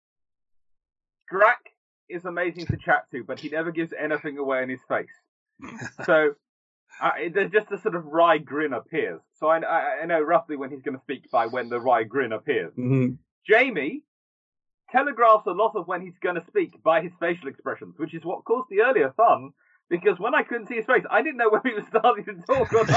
Drac is amazing to chat to, but he never gives anything away in his face. So there's just a sort of wry grin appears. So I know roughly when he's going to speak by when the wry grin appears. Mm-hmm. Jamie telegraphs a lot of when he's going to speak by his facial expressions, which is what caused the earlier fun, because when I couldn't see his face, I didn't know whether he was starting to talk or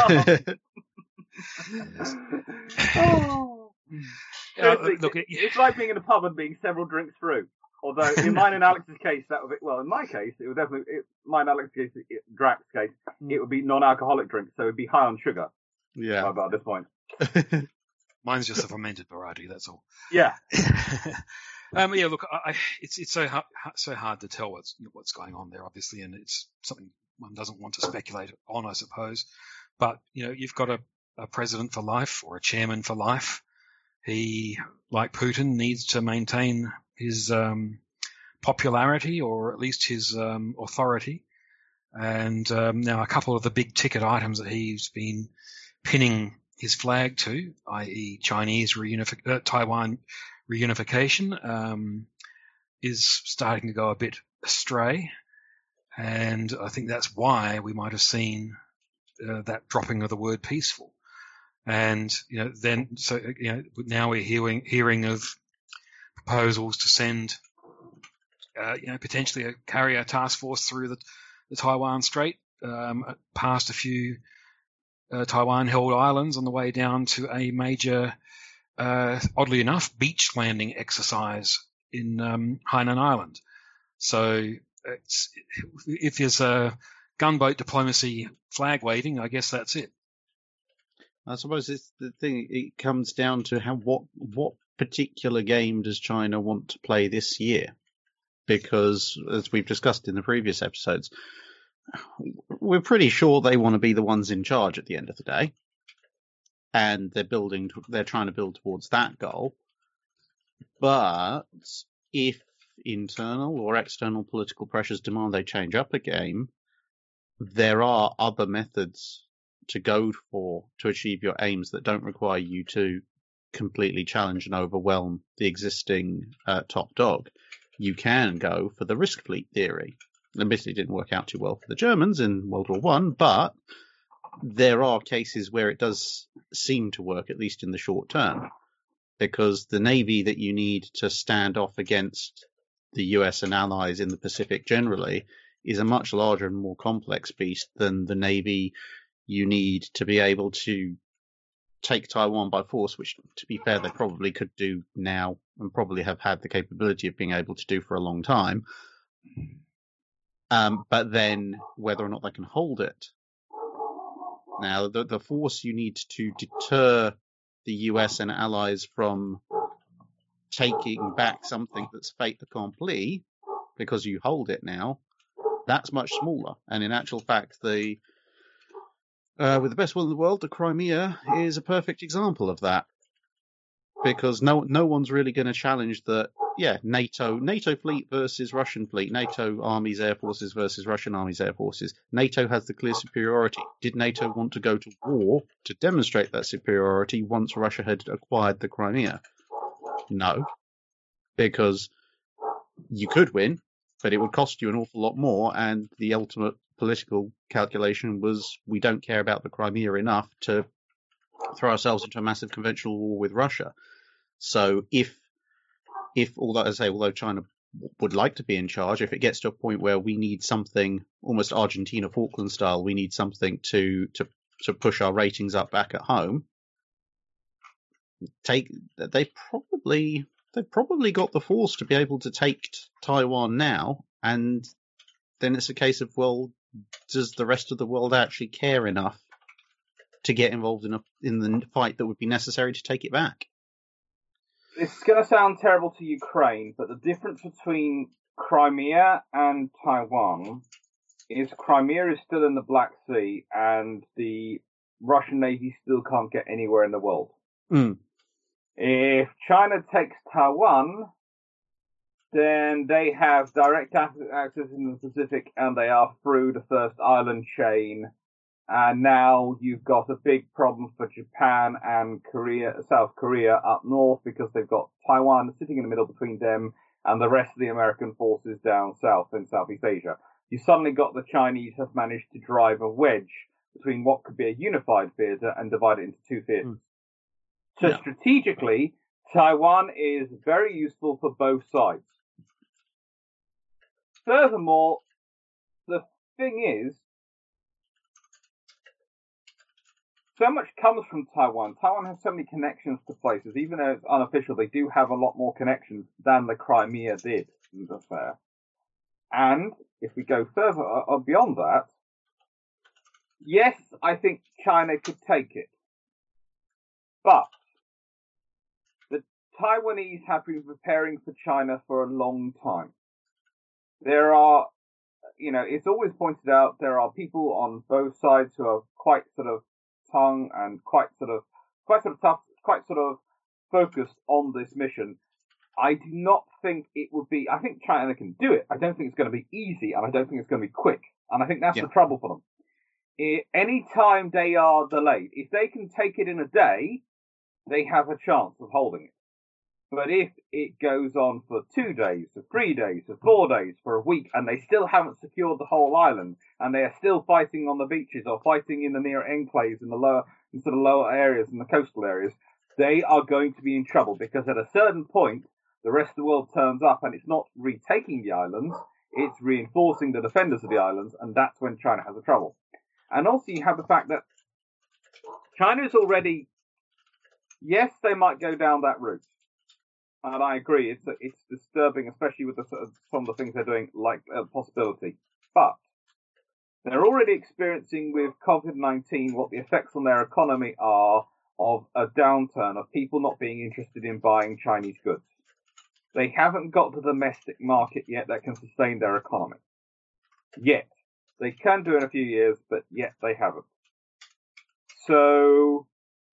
not. Look, it's like being in a pub and being several drinks through. Although in mine and Alex's case, that would be, well, in my case, it would definitely, mine and Alex's case, Drac's case, it would be non-alcoholic drinks, so it would be high on sugar. Yeah. About this point. Mine's just a fermented variety, that's all. Yeah. Yeah, look, it's so hard to tell what's going on there, obviously, and it's something one doesn't want to speculate on, I suppose. But, you've got a president for life or a chairman for life. He, like Putin, needs to maintain his popularity, or at least his authority. And now a couple of the big ticket items that he's been pinning his flag to, i.e. Taiwan reunification, is starting to go a bit astray. And I think that's why we might have seen that dropping of the word peaceful. And, now we're hearing of proposals to send, potentially a carrier task force through the Taiwan Strait, past a few Taiwan-held islands on the way down to a major, oddly enough, beach landing exercise in Hainan Island. So if there's a gunboat diplomacy flag waving, I guess that's it. I suppose it's the thing. It comes down to what particular game does China want to play this year? Because, as we've discussed in the previous episodes, we're pretty sure they want to be the ones in charge at the end of the day, and they're trying to build towards that goal. But if internal or external political pressures demand they change up a game, there are other methods to go for to achieve your aims that don't require you to completely challenge and overwhelm the existing top dog. you can go for the risk fleet theory. Admittedly, it didn't work out too well for the Germans in World War One, but there are cases where it does seem to work, at least in the short term, because the navy that you need to stand off against the US and allies in the Pacific generally is a much larger and more complex beast than the navy you need to be able to take Taiwan by force, which, to be fair, they probably could do now and probably have had the capability of being able to do for a long time. But then whether or not they can hold it. Now, the force you need to deter the US and allies from taking back something that's fait accompli, because you hold it now, that's much smaller. And in actual fact, with the best will in the world, the Crimea is a perfect example of that. Because no one's really going to challenge that. Yeah, NATO fleet versus Russian fleet, NATO armies, air forces versus Russian armies, air forces. NATO has the clear superiority. Did NATO want to go to war to demonstrate that superiority once Russia had acquired the Crimea? No, because you could win, but it would cost you an awful lot more, and the ultimate political calculation was we don't care about the Crimea enough to throw ourselves into a massive conventional war with Russia. So if although China would like to be in charge, if it gets to a point where we need something almost Argentina Falkland style, we need something to push our ratings up back at home. They've probably got the force to be able to take Taiwan now, and then it's a case of, well, does the rest of the world actually care enough to get involved in the fight that would be necessary to take it back? It's going to sound terrible to Ukraine, but the difference between Crimea and Taiwan is Crimea is still in the Black Sea, and the Russian Navy still can't get anywhere in the world. Mm. If China takes Taiwan, then they have direct access in the Pacific, and they are through the first island chain. And now you've got a big problem for Japan and South Korea up north, because they've got Taiwan sitting in the middle between them and the rest of the American forces down south in Southeast Asia. You suddenly got the Chinese have managed to drive a wedge between what could be a unified theatre and divide it into two theatres. So strategically, Taiwan is very useful for both sides. Furthermore, the thing is, so much comes from Taiwan. Taiwan has so many connections to places. Even though it's unofficial, they do have a lot more connections than the Crimea did in the affair. And if we go further beyond that, yes, I think China could take it. But the Taiwanese have been preparing for China for a long time. There are, it's always pointed out, there are people on both sides who are quite sort of tongue and quite sort of tough, quite sort of focused on this mission. I do not think it would be. I think China can do it. I don't think it's going to be easy, and I don't think it's going to be quick. And I think that's the trouble for them. Any time they are delayed, if they can take it in a day, they have a chance of holding it. But if it goes on for 2 days, for 3 days, for 4 days, for a week, and they still haven't secured the whole island, and they are still fighting on the beaches or fighting in the near enclaves in the lower areas and the coastal areas, they are going to be in trouble, because at a certain point, the rest of the world turns up, and it's not retaking the islands, it's reinforcing the defenders of the islands, and that's when China has a trouble. And also you have the fact that China is already, yes, they might go down that route. And I agree, it's disturbing, especially with some of the things they're doing, like a possibility. But they're already experiencing with COVID-19 what the effects on their economy are of a downturn, of people not being interested in buying Chinese goods. They haven't got the domestic market yet that can sustain their economy. Yet. They can do in a few years, but yet they haven't. So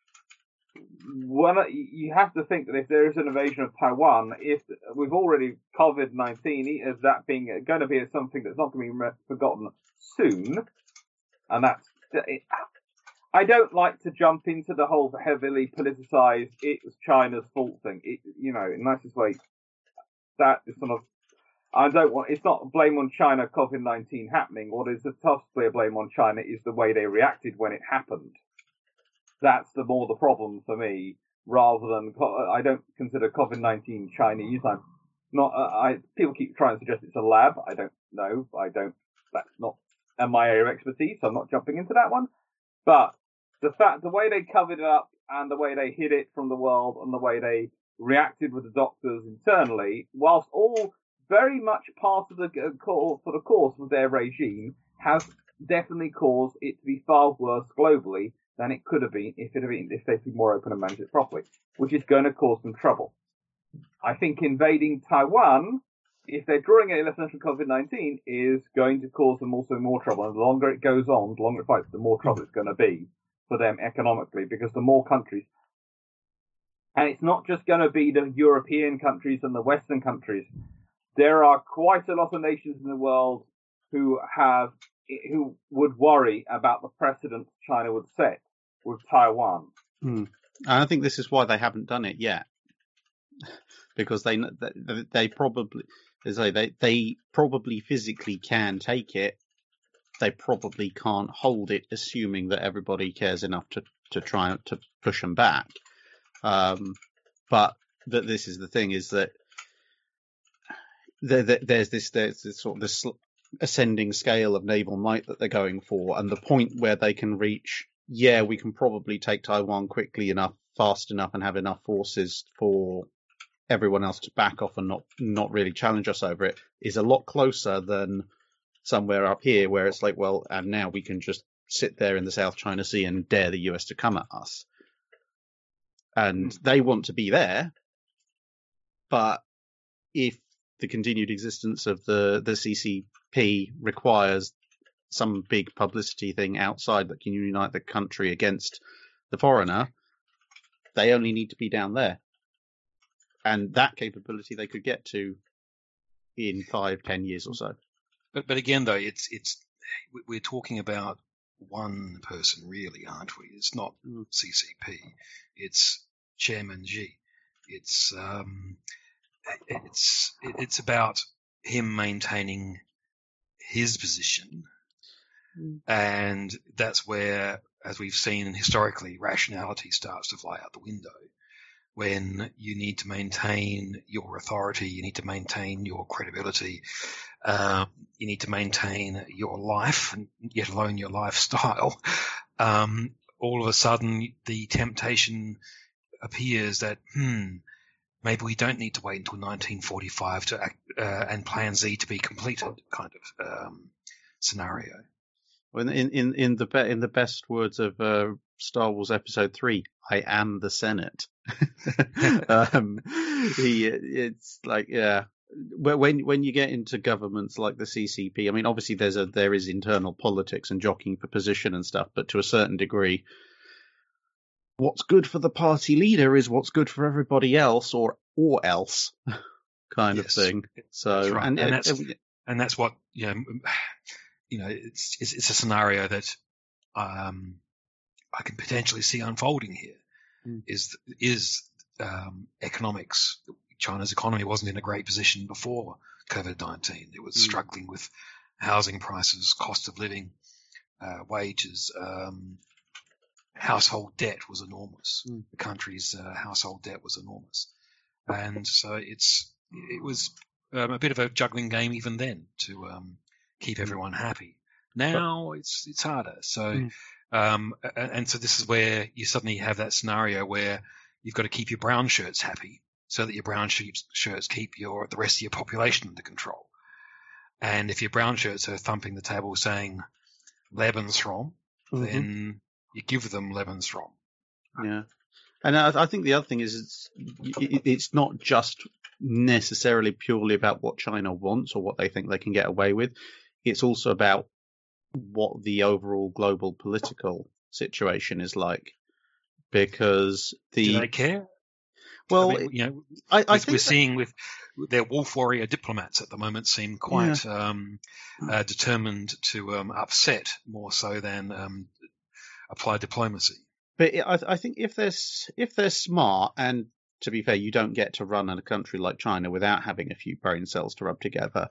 you have to think that if there is an invasion of Taiwan, if we've already COVID-19 as that being going to be something that's not going to be forgotten soon, and that's it. I don't like to jump into the whole heavily politicized "it was China's fault" thing. In the nicest way, that is sort of It's not blame on China, COVID-19 happening. What is the tough clear blame on China is the way they reacted when it happened. That's the problem for me, rather than, I don't consider COVID-19 Chinese. People keep trying to suggest it's a lab. I don't know. That's not my area of expertise, so I'm not jumping into that one. But the way they covered it up and the way they hid it from the world and the way they reacted with the doctors internally, whilst all very much part of the course of their regime, has definitely caused it to be far worse globally than it could have been if they'd been more open and managed it properly, which is going to cause them trouble. I think invading Taiwan, if they're drawing any lessons from COVID-19, is going to cause them also more trouble. And the longer it goes on, the longer it fights, the more trouble it's going to be for them economically, because the more countries, and it's not just going to be the European countries and the Western countries. There are quite a lot of nations in the world who would worry about the precedent China would set with Taiwan. And I think this is why they haven't done it yet, because they probably, as I say, they probably physically can take it. They probably can't hold it, assuming that everybody cares enough to try to push them back. But that this is the thing, is that there's this sort of this ascending scale of naval might that they're going for, and the point where they can reach, we can probably take Taiwan quickly enough, fast enough, and have enough forces for everyone else to back off and not really challenge us over it, is a lot closer than somewhere up here where it's like, well, and now we can just sit there in the South China Sea and dare the US to come at us. And they want to be there, but if the continued existence of the CCP requires some big publicity thing outside that can unite the country against the foreigner, they only need to be down there. And that capability they could get to in 5-10 years or so. But again, though, we're talking about one person, really, aren't we? It's not CCP. It's Chairman Xi. It's about him maintaining his position, and that's where, as we've seen historically, rationality starts to fly out the window. When you need to maintain your authority, you need to maintain your credibility, you need to maintain your life, and yet alone your lifestyle. All of a sudden, the temptation appears that maybe we don't need to wait until 1945 to act, and Plan Z to be completed, kind of scenario. Well, in the best words of Star Wars Episode 3, I am the Senate. It's like, when you get into governments like the CCP, I mean, obviously there is internal politics and jockeying for position and stuff, but to a certain degree, what's good for the party leader is what's good for everybody else, or else, kind of thing. So, that's right. and that's what it's a scenario that I can potentially see unfolding here. Is economics. China's economy wasn't in a great position before COVID-19. It was struggling with housing prices, cost of living, wages. Household debt was enormous. The country's household debt was enormous, and so it was a bit of a juggling game even then to keep everyone happy. Now it's harder. So. And so this is where you suddenly have that scenario where you've got to keep your brown shirts happy so that your brown shirts keep the rest of your population under control. And if your brown shirts are thumping the table saying Lebensraum, then you give them Lebensraum. Yeah. And I think the other thing is it's not just necessarily purely about what China wants or what they think they can get away with. It's also about what the overall global political situation is like, because do they care? Well, I mean, I think we're seeing with their wolf warrior diplomats at the moment seem quite determined to upset more so than apply diplomacy. But I think if they're smart and to be fair, you don't get to run in a country like China without having a few brain cells to rub together.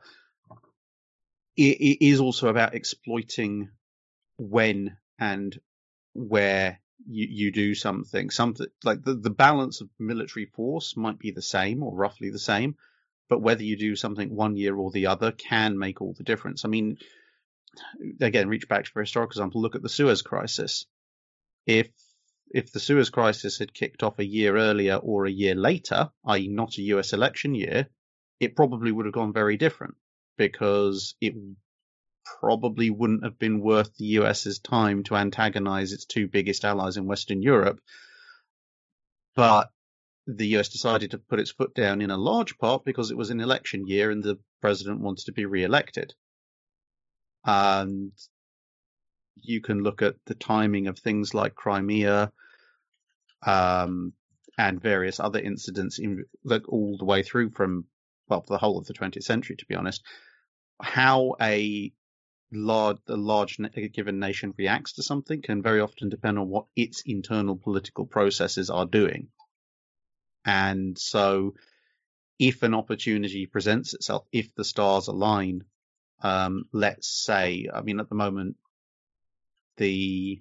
It is also about exploiting when and where you do something. Something like the balance of military force might be the same or roughly the same, but whether you do something one year or the other can make all the difference. I mean, again, reach back to a historical example. Look at the Suez Crisis. If the Suez Crisis had kicked off a year earlier or a year later, i.e. not a US election year, it probably would have gone very different, because it probably wouldn't have been worth the US's time to antagonize its two biggest allies in Western Europe. But the US decided to put its foot down in a large part because it was an election year and the president wanted to be re-elected. And you can look at the timing of things like Crimea and various other incidents all the way through from, well, the whole of the 20th century, to be honest, how a large given nation reacts to something can very often depend on what its internal political processes are doing. And so if an opportunity presents itself, if the stars align, let's say, I mean, at the moment, the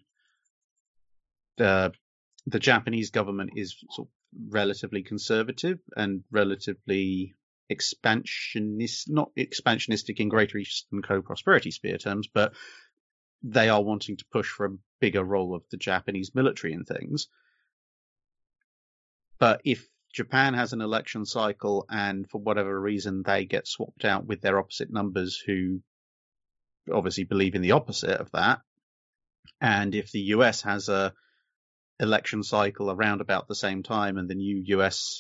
Japanese government is sort of relatively conservative and relatively not expansionistic in Greater Eastern Co-Prosperity Sphere terms, but they are wanting to push for a bigger role of the Japanese military in things. But if Japan has an election cycle and for whatever reason they get swapped out with their opposite numbers who obviously believe in the opposite of that, and if the US has a election cycle around about the same time and the new US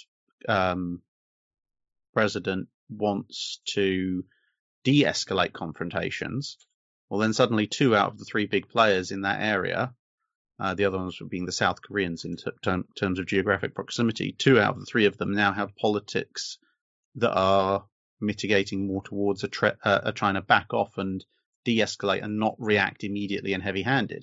president wants to de-escalate confrontations, well, then suddenly 2 out of the 3 big players in that area, the other ones being the South Koreans in terms of geographic proximity, 2 out of the 3 of them now have politics that are mitigating more towards a trying to back off and de-escalate and not react immediately and heavy-handed.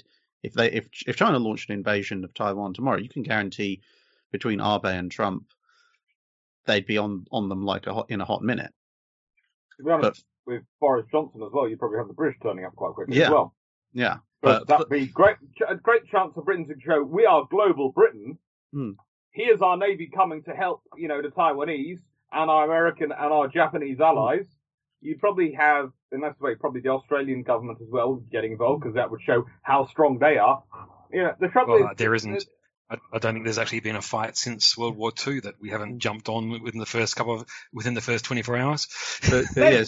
If China launched an invasion of Taiwan tomorrow, you can guarantee between Abe and Trump, they'd be on them like in a hot minute. To be honest, with Boris Johnson as well, you'd probably have the British turning up quite quickly as well. Yeah. But that'd be a great chance for Britain to show we are global Britain. Here's our navy coming to help, the Taiwanese and our American and our Japanese allies. You'd probably have, in that way, probably the Australian government as well getting involved, because that would show how strong they are. The trouble is, there isn't. I don't think there's actually been a fight since World War II that we haven't jumped on within the first 24 hours. But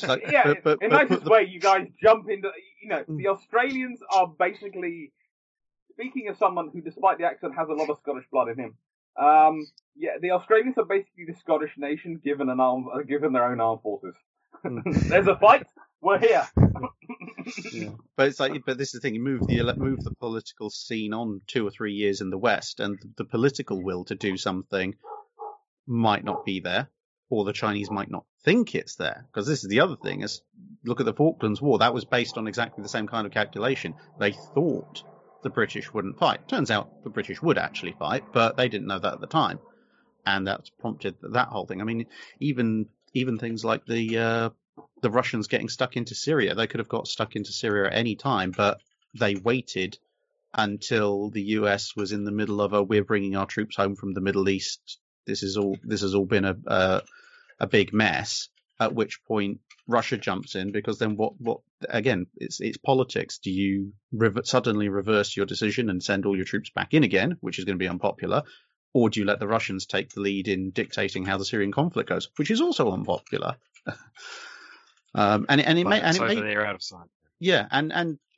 in nicest way, you guys jump into. The Australians are basically, speaking as someone who, despite the accent, has a lot of Scottish blood in him. The Australians are basically the Scottish nation given their own armed forces. There's a fight. We're here. Yeah. But this is the thing. You move the political scene on 2 or 3 years in the West, and the political will to do something might not be there, or the Chinese might not think it's there. Because this is the other thing: is look at the Falklands War. That was based on exactly the same kind of calculation. They thought the British wouldn't fight. Turns out the British would actually fight, but they didn't know that at the time, and that's prompted that whole thing. I mean, even things like the Russians getting stuck into Syria. They could have got stuck into Syria at any time, but they waited until the US was in the middle of we're bringing our troops home from the Middle East. This has all been a big mess. At which point Russia jumps in, because then what again, it's politics. Do you suddenly reverse your decision and send all your troops back in again, which is going to be unpopular? Or do you let the Russians take the lead in dictating how the Syrian conflict goes, which is also unpopular? They're out of sight. Yeah, and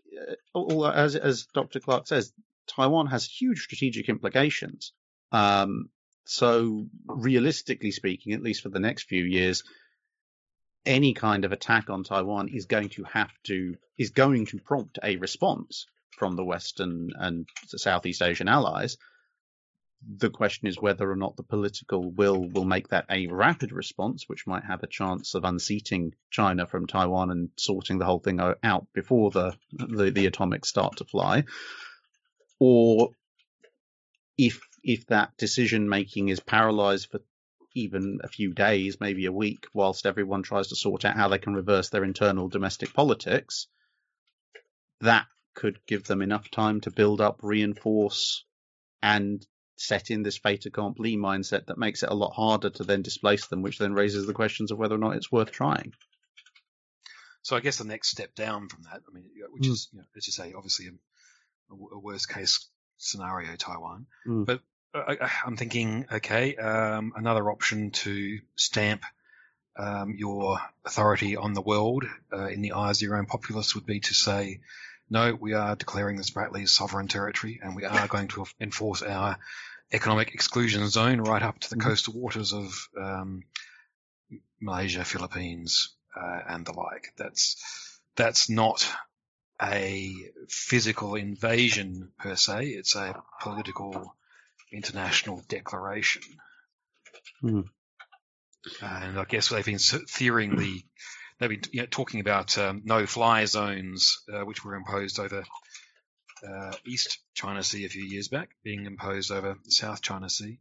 as Dr. Clark says, Taiwan has huge strategic implications. So realistically speaking, at least for the next few years, any kind of attack on Taiwan is going to prompt a response from the Western and the Southeast Asian allies. The question is whether or not the political will make that a rapid response, which might have a chance of unseating China from Taiwan and sorting the whole thing out before the atomics start to fly, or if if that decision making is paralyzed for even a few days, maybe a week, whilst everyone tries to sort out how they can reverse their internal domestic politics, that could give them enough time to build up, reinforce, and set in this fait accompli mindset that makes it a lot harder to then displace them, which then raises the questions of whether or not it's worth trying. So I guess the next step down from that, I mean, which is, as you say, obviously a worst case scenario, Taiwan. But I'm thinking, okay, another option to stamp your authority on the world in the eyes of your own populace would be to say, no, we are declaring the Spratlys sovereign territory, and we are going to enforce our economic exclusion zone right up to the coastal waters of Malaysia, Philippines, and the like. That's not a physical invasion per se. It's a political international declaration. And I guess they've been talking about no-fly zones, which were imposed over East China Sea a few years back, being imposed over the South China Sea.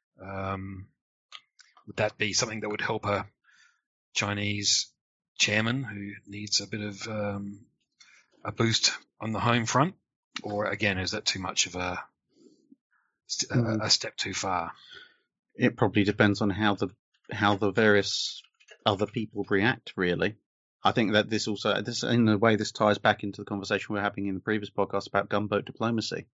Would that be something that would help a Chinese chairman who needs a bit of a boost on the home front? Or again, is that too much of a step too far? It probably depends on how the various other people react, really. I think that this in a way, this ties back into the conversation we were having in the previous podcast about gunboat diplomacy.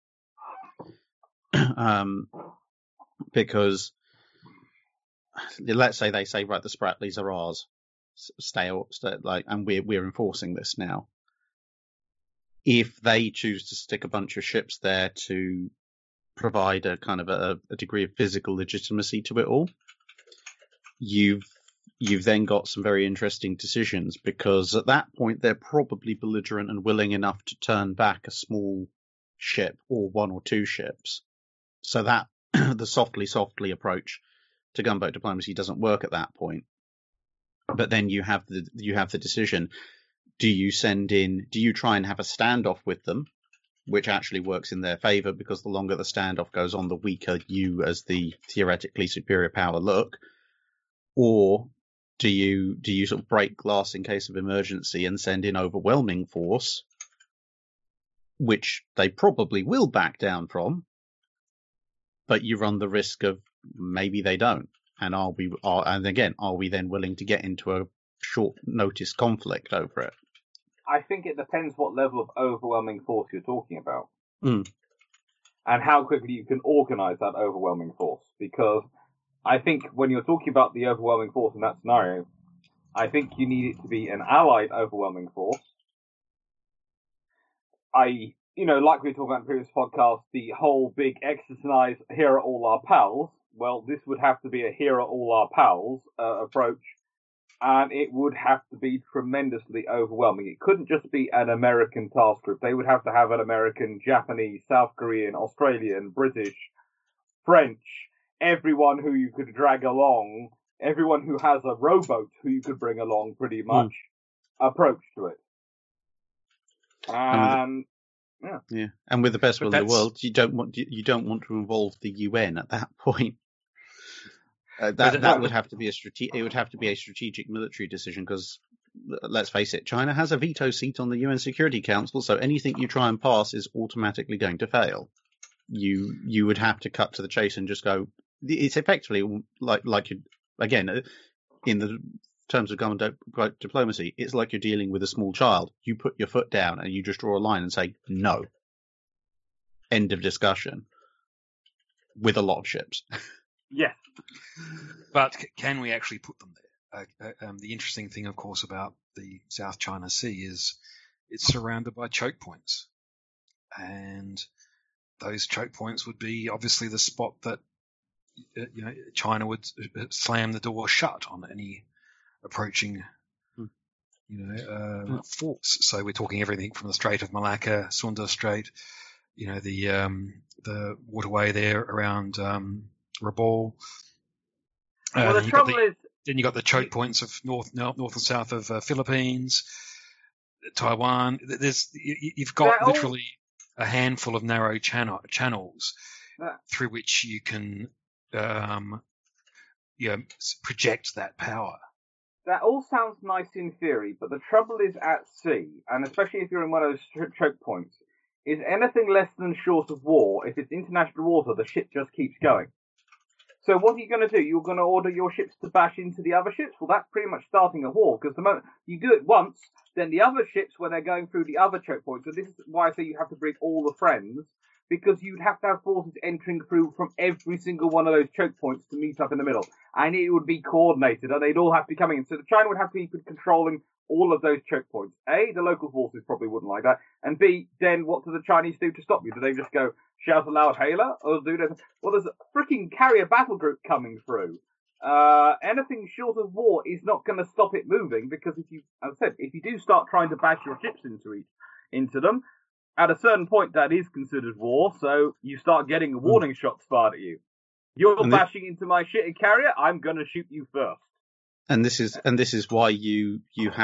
Because let's say they say, right, the Spratlys are ours, and we're enforcing this now. If they choose to stick a bunch of ships there to provide a kind of a degree of physical legitimacy to it all, you've then got some very interesting decisions, because at that point they're probably belligerent and willing enough to turn back a small ship or one or two ships. So that the softly approach to gunboat diplomacy doesn't work at that point. But then you have the decision: do you try and have a standoff with them, which actually works in their favor, because the longer the standoff goes on, the weaker you as the theoretically superior power look? Or do you sort of break glass in case of emergency and send in overwhelming force, which they probably will back down from, but you run the risk of maybe they don't? And are we then willing to get into a short notice conflict over it? I think it depends what level of overwhelming force you're talking about. And how quickly you can organize that overwhelming force. Because I think when you're talking about the overwhelming force in that scenario, I think you need it to be an allied overwhelming force. Like we were talking about in the previous podcast, the whole big exercise, here are all our pals. Well, this would have to be a here are all our pals approach, and it would have to be tremendously overwhelming. It couldn't just be an American task group. They would have to have an American, Japanese, South Korean, Australian, British, French, everyone who you could drag along, everyone who has a rowboat who you could bring along, pretty much, approach to it. And and with the best will in the world, you don't want to involve the UN at that point. That would have to be a strategic military decision, because let's face it, China has a veto seat on the UN Security Council, so anything you try and pass is automatically going to fail. You would have to cut to the chase and just go. It's effectively like you, again, in the terms of government diplomacy, it's like you're dealing with a small child. You put your foot down and you just draw a line and say no. End of discussion. With a lot of ships. Yes. But can we actually put them there? The interesting thing, of course, about the South China Sea is it's surrounded by choke points. And those choke points would be obviously the spot that China would slam the door shut on any approaching force. So we're talking everything from the Strait of Malacca, Sunda Strait, the waterway there around Rabaul. Well, the trouble is, then you got the choke points of north and south of Philippines, Taiwan. You've got literally a handful of narrow channels. through which you can project that power. That all sounds nice in theory, but the trouble is at sea, and especially if you're in one of those choke points, is anything less than short of war. If it's international water, the ship just keeps going. So what are you going to do? You're going to order your ships to bash into the other ships? Well, that's pretty much starting a war, because the moment you do it once, then the other ships, when they're going through the other choke points, so this is why I say you have to bring all the friends, because you'd have to have forces entering through from every single one of those choke points to meet up in the middle. And it would be coordinated, and they'd all have to be coming in. So China would have to be controlling all of those choke points. A, the local forces probably wouldn't like that. And B, then what do the Chinese do to stop you? Do they just go, shout aloud, Hailer? Or do they... Well, there's a freaking carrier battle group coming through. Anything short of war is not going to stop it moving, because if you, as I said, if you do start trying to bash your ships into them, at a certain point that is considered war, so you start getting a warning shot fired at you. You're bashing into my shitty carrier, I'm going to shoot you first. And this is why you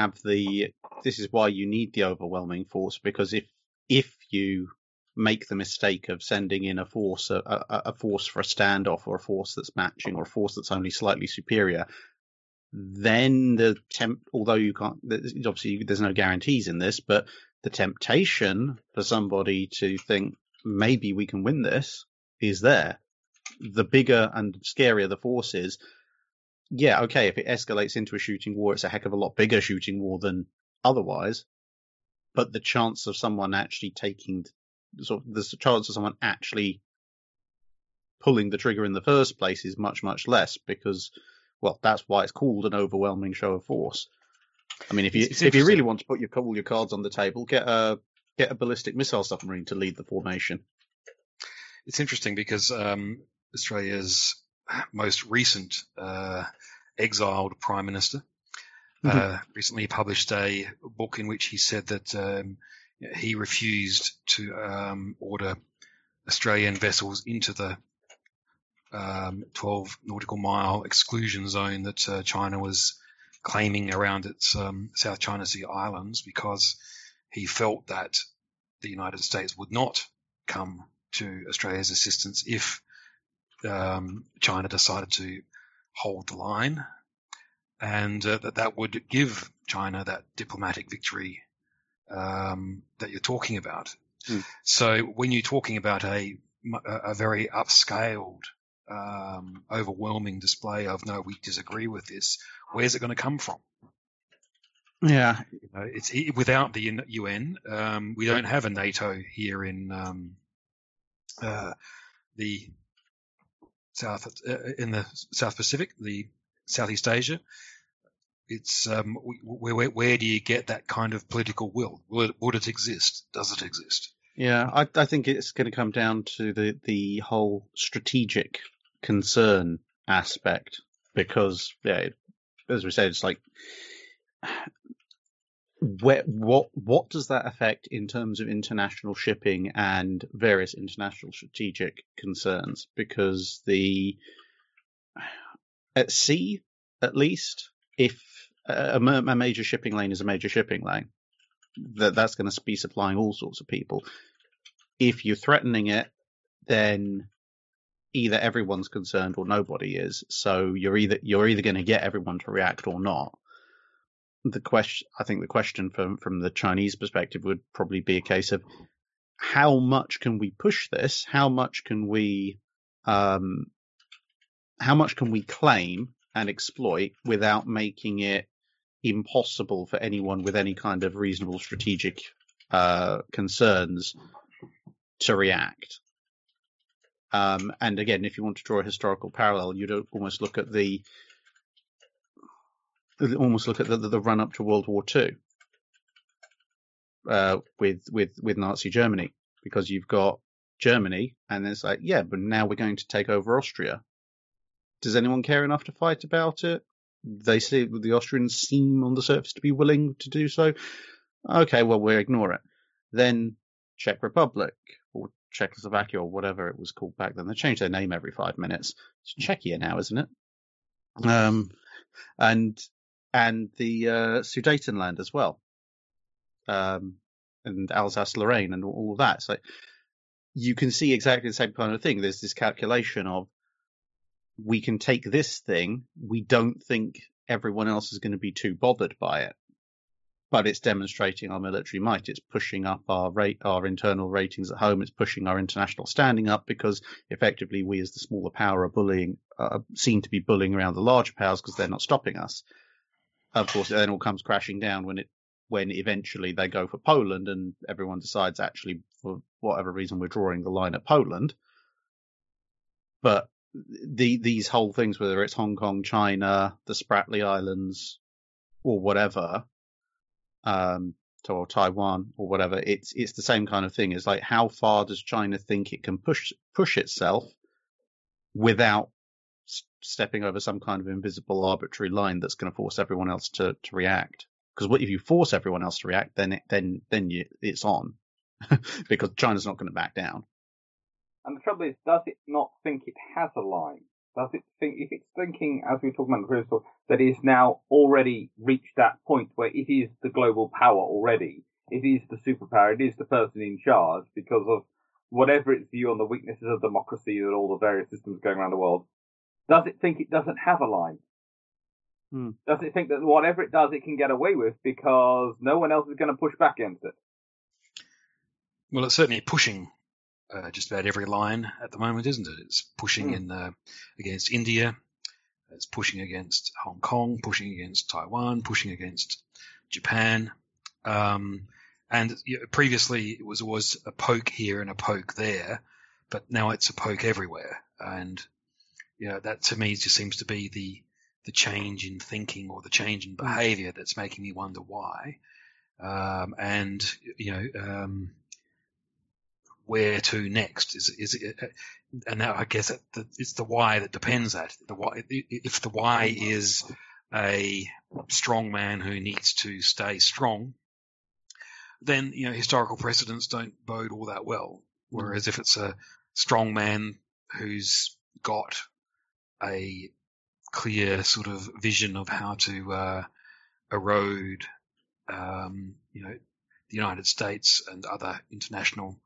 need the overwhelming force, because if you make the mistake of sending in a force for a standoff, or a force that's matching, or a force that's only slightly superior, then although you can't, obviously there's no guarantees in this, but the temptation for somebody to think maybe we can win this is there. The bigger and scarier the force is, yeah, okay, if it escalates into a shooting war, it's a heck of a lot bigger shooting war than otherwise. But the chance of someone actually there's a chance of someone actually pulling the trigger in the first place is much, much less, because, well, that's why it's called an overwhelming show of force. I mean, if you really want to put all your cards on the table, get a ballistic missile submarine to lead the formation. It's interesting because Australia's most recent exiled Prime Minister recently published a book in which he said that he refused to order Australian vessels into the 12 nautical mile exclusion zone that China was claiming around its South China Sea islands, because he felt that the United States would not come to Australia's assistance if China decided to hold the line, and that would give China that diplomatic victory that you're talking about. So when you're talking about a very upscaled, overwhelming display of, no, we disagree with this, where's it going to come from? Yeah, it's without the UN. We don't have a NATO here in the South Pacific, the Southeast Asia. It's where do you get that kind of political will? Would it exist? Does it exist? Yeah, I think it's going to come down to the whole strategic concern aspect, because, yeah, as we said, it's like, what does that affect in terms of international shipping and various international strategic concerns? Because at sea, at least, if a major shipping lane is a major shipping lane, that's going to be supplying all sorts of people. If you're threatening it, then either everyone's concerned or nobody is. So you're either going to get everyone to react or not. I think the question from the Chinese perspective would probably be a case of, how much can we push this? How much can we claim and exploit without making it impossible for anyone with any kind of reasonable strategic concerns to react? And again, if you want to draw a historical parallel, you'd almost look at the run up to World War II with Nazi Germany, because you've got Germany, and it's like, yeah, but now we're going to take over Austria. Does anyone care enough to fight about it? They say the Austrians seem on the surface to be willing to do so. Okay, well, we'll ignore it. Then Czech Republic or Czechoslovakia or whatever it was called back then. They change their name every 5 minutes. It's Czechia now, isn't it? And the Sudetenland as well, and Alsace-Lorraine and all of that. So you can see exactly the same kind of thing. There's this calculation of, we can take this thing, we don't think everyone else is going to be too bothered by it, but it's demonstrating our military might. It's pushing up our internal ratings at home. It's pushing our international standing up, because effectively we as the smaller power are seen to be bullying around the larger powers because they're not stopping us. Of course, it then all comes crashing down when eventually they go for Poland and everyone decides, actually, for whatever reason, we're drawing the line at Poland. But these whole things, whether it's Hong Kong, China, the Spratly Islands, or whatever, or Taiwan or whatever, it's the same kind of thing. It's like, how far does China think it can push itself without stepping over some kind of invisible arbitrary line that's going to force everyone else to react? Because what if you force everyone else to react, then it's on, because China's not going to back down. And the trouble is, does it not think it has a line? Does it think, if it's thinking, as we were talking about in the previous talk, that it's now already reached that point where it is the global power already, it is the superpower, it is the person in charge, because of whatever its view on the weaknesses of democracy and all the various systems going around the world, does it think it doesn't have a line? Does it think that whatever it does, it can get away with because no one else is going to push back against it? Well, it's certainly pushing just about every line at the moment, isn't it? It's pushing against India, it's pushing against Hong Kong, pushing against Taiwan, pushing against Japan. And previously it was always a poke here and a poke there, but now it's a poke everywhere. And that to me just seems to be the change in thinking or the change in behaviour that's making me wonder why. Where to next is it, and now I guess it's the why that depends at the why. If the why is a strong man who needs to stay strong, then historical precedents don't bode all that well. Whereas if it's a strong man who's got a clear sort of vision of how to erode, the United States and other international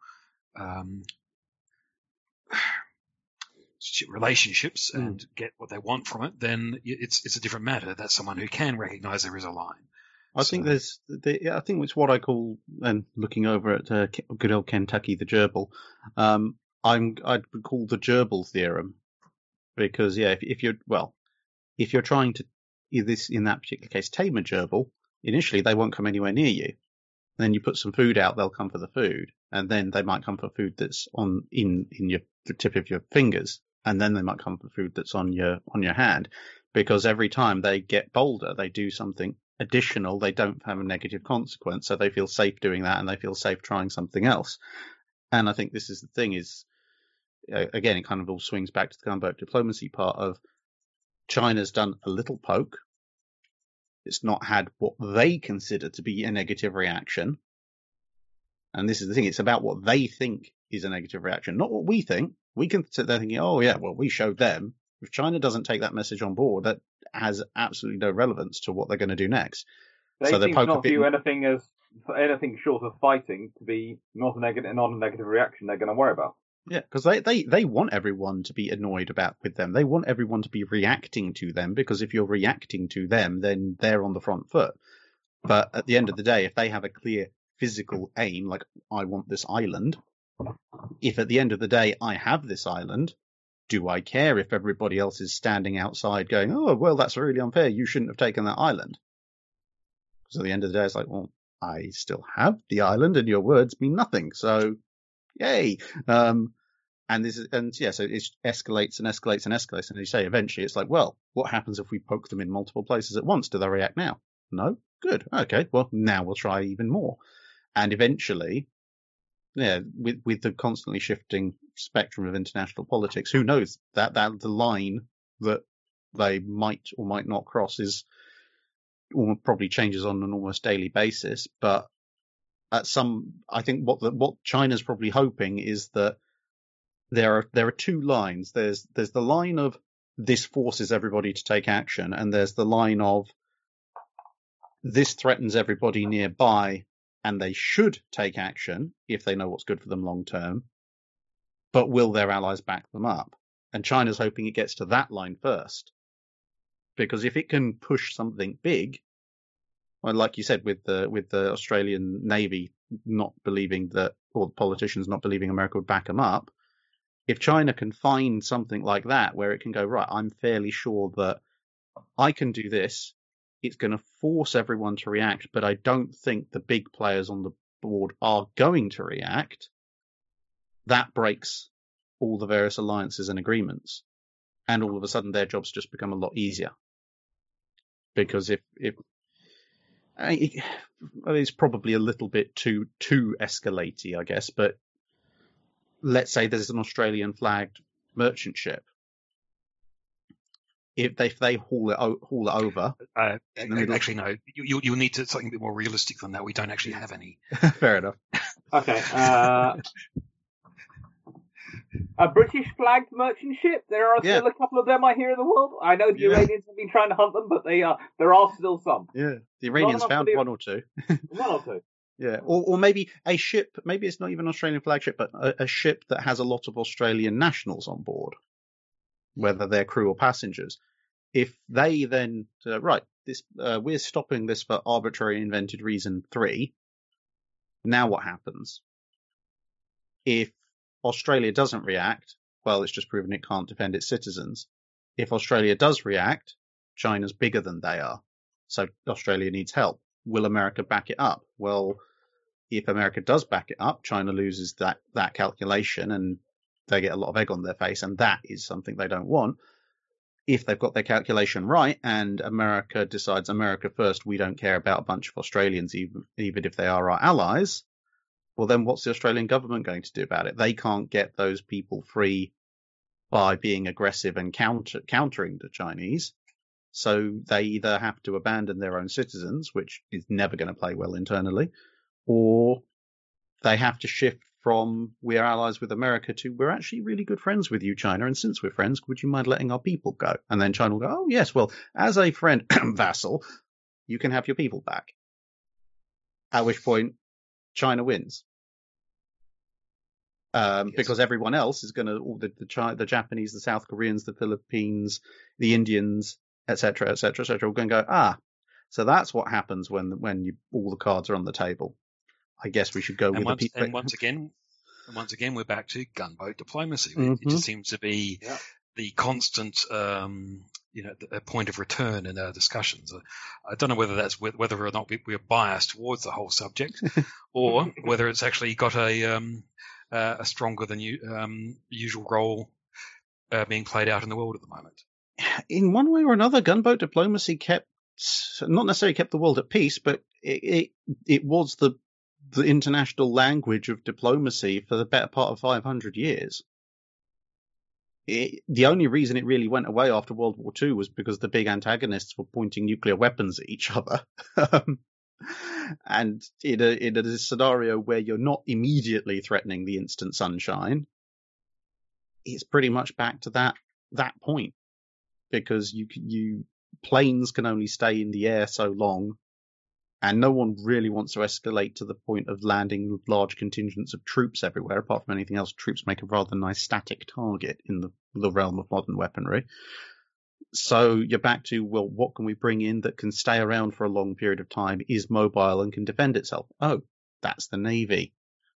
relationships and get what they want from it, then it's a different matter. That's someone who can recognise there is a line. I think I think it's what I call, and looking over at good old Kentucky the gerbil, I'd call the gerbil theorem, because if you're trying to, in that particular case, tame a gerbil, initially they won't come anywhere near you. Then you put some food out, they'll come for the food, and then they might come for food that's in the tip of your fingers, and then they might come for food that's on your hand, because every time they get bolder, they do something additional, they don't have a negative consequence, so they feel safe doing that, and they feel safe trying something else. And I think this is the thing is, again, it kind of all swings back to the gunboat diplomacy part of China's done a little poke. It's not had what they consider to be a negative reaction. And this is the thing, it's about what they think is a negative reaction, not what we think. We can sit there thinking, oh yeah, well, we showed them. If China doesn't take that message on board, that has absolutely no relevance to what they're going to do next. They seem to not view anything as anything short of fighting to be not a negative reaction they're going to worry about. Yeah, because they want everyone to be annoyed with them. They want everyone to be reacting to them, because if you're reacting to them, then they're on the front foot. But at the end of the day, if they have a clear physical aim, like, I want this island, if at the end of the day I have this island, do I care if everybody else is standing outside going, oh, well, that's really unfair, you shouldn't have taken that island? Because at the end of the day, it's like, well, I still have the island and your words mean nothing, so yay. So it escalates and escalates and escalates, and you say eventually it's like, well, what happens if we poke them in multiple places at once? Do they react now? No? Good. Okay, well, now we'll try even more. And eventually, with the constantly shifting spectrum of international politics, who knows that the line that they might or might not cross probably changes on an almost daily basis. But I think what China's probably hoping is that there are two lines. There's the line of this forces everybody to take action, and there's the line of this threatens everybody nearby, and they should take action if they know what's good for them long term. but will their allies back them up? And China's hoping it gets to that line first. Because if it can push something big, well, like you said, with the Australian Navy not believing that, or the politicians not believing America would back them up, if China can find something like that where it can go, right, I'm fairly sure that I can do this, it's going to force everyone to react, but I don't think the big players on the board are going to react, that breaks all the various alliances and agreements. And all of a sudden their jobs just become a lot easier. Because if it's probably a little bit too escalaty, I guess, but let's say there's an Australian flagged merchant ship. If they haul it over, actually no, you'll need to something a bit more realistic than that. We don't actually have any. Fair enough. Okay. A British flagged merchant ship. There are still a couple of them I hear in the world. I know the Iranians have been trying to hunt them, but there are still some. Yeah, the Iranians found one or two. One or two. Yeah, or maybe a ship. Maybe it's not even an Australian flagship, but a ship that has a lot of Australian nationals on board, whether they're crew or passengers. If they then we're stopping this for arbitrary invented reason 3. Now what happens? If Australia doesn't react, well, it's just proven it can't defend its citizens. If Australia does react, China's bigger than they are, so Australia needs help. Will America back it up? Well, if America does back it up, China loses that calculation and they get a lot of egg on their face, and that is something they don't want. If they've got their calculation right and America decides America first, we don't care about a bunch of Australians, even if they are our allies, well, then what's the Australian government going to do about it? They can't get those people free by being aggressive and countering the Chinese. So they either have to abandon their own citizens, which is never going to play well internally, or they have to shift from we're allies with America to we're actually really good friends with you, China, and since we're friends, would you mind letting our people go? And then China will go, oh, yes, well, as a friend vassal, you can have your people back. At which point, China wins. Because everyone else is going to, all the Japanese, the South Koreans, the Philippines, the Indians, etc., etc., etc., we're going to go, so that's what happens when all the cards are on the table. I guess we should go with the people. And once again, we're back to gunboat diplomacy. Mm-hmm. It just seems to be the constant, a point of return in our discussions. I don't know whether that's whether or not we're biased towards the whole subject, or whether it's actually got a stronger than usual role being played out in the world at the moment. In one way or another, gunboat diplomacy not necessarily kept the world at peace, but it was the international language of diplomacy for the better part of 500 years. The only reason it really went away after World War II was because the big antagonists were pointing nuclear weapons at each other. And in a scenario where you're not immediately threatening the instant sunshine, it's pretty much back to that point, because planes can only stay in the air so long, and no one really wants to escalate to the point of landing with large contingents of troops everywhere. Apart from anything else, troops make a rather nice static target in the realm of modern weaponry. So you're back to, well, what can we bring in that can stay around for a long period of time, is mobile and can defend itself? Oh, that's the Navy.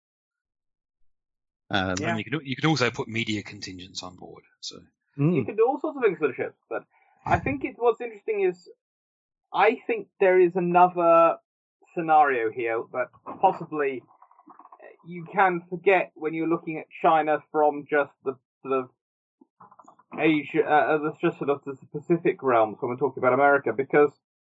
And you can also put media contingents on board. So you can do all sorts of things with the ships, but I think what's interesting is I think there is another scenario here that possibly you can forget when you're looking at China from just the sort of Asia, that's just sort of the Pacific realms when we're talking about America, because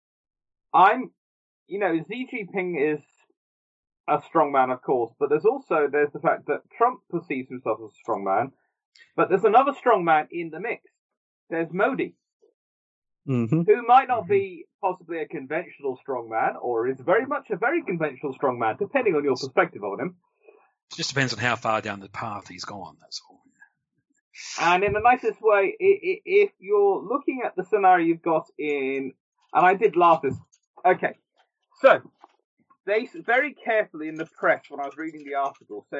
Xi Jinping is a strong man, of course, but there's the fact that Trump perceives himself as a strong man, but there's another strong man in the mix. There's Modi, who might not be possibly a conventional strongman, or is very much a very conventional strongman, depending on your perspective on him. It just depends on how far down the path he's gone, that's all. And in the nicest way, if you're looking at the scenario you've got and I did laugh this. Okay, so they very carefully in the press, when I was reading the article, said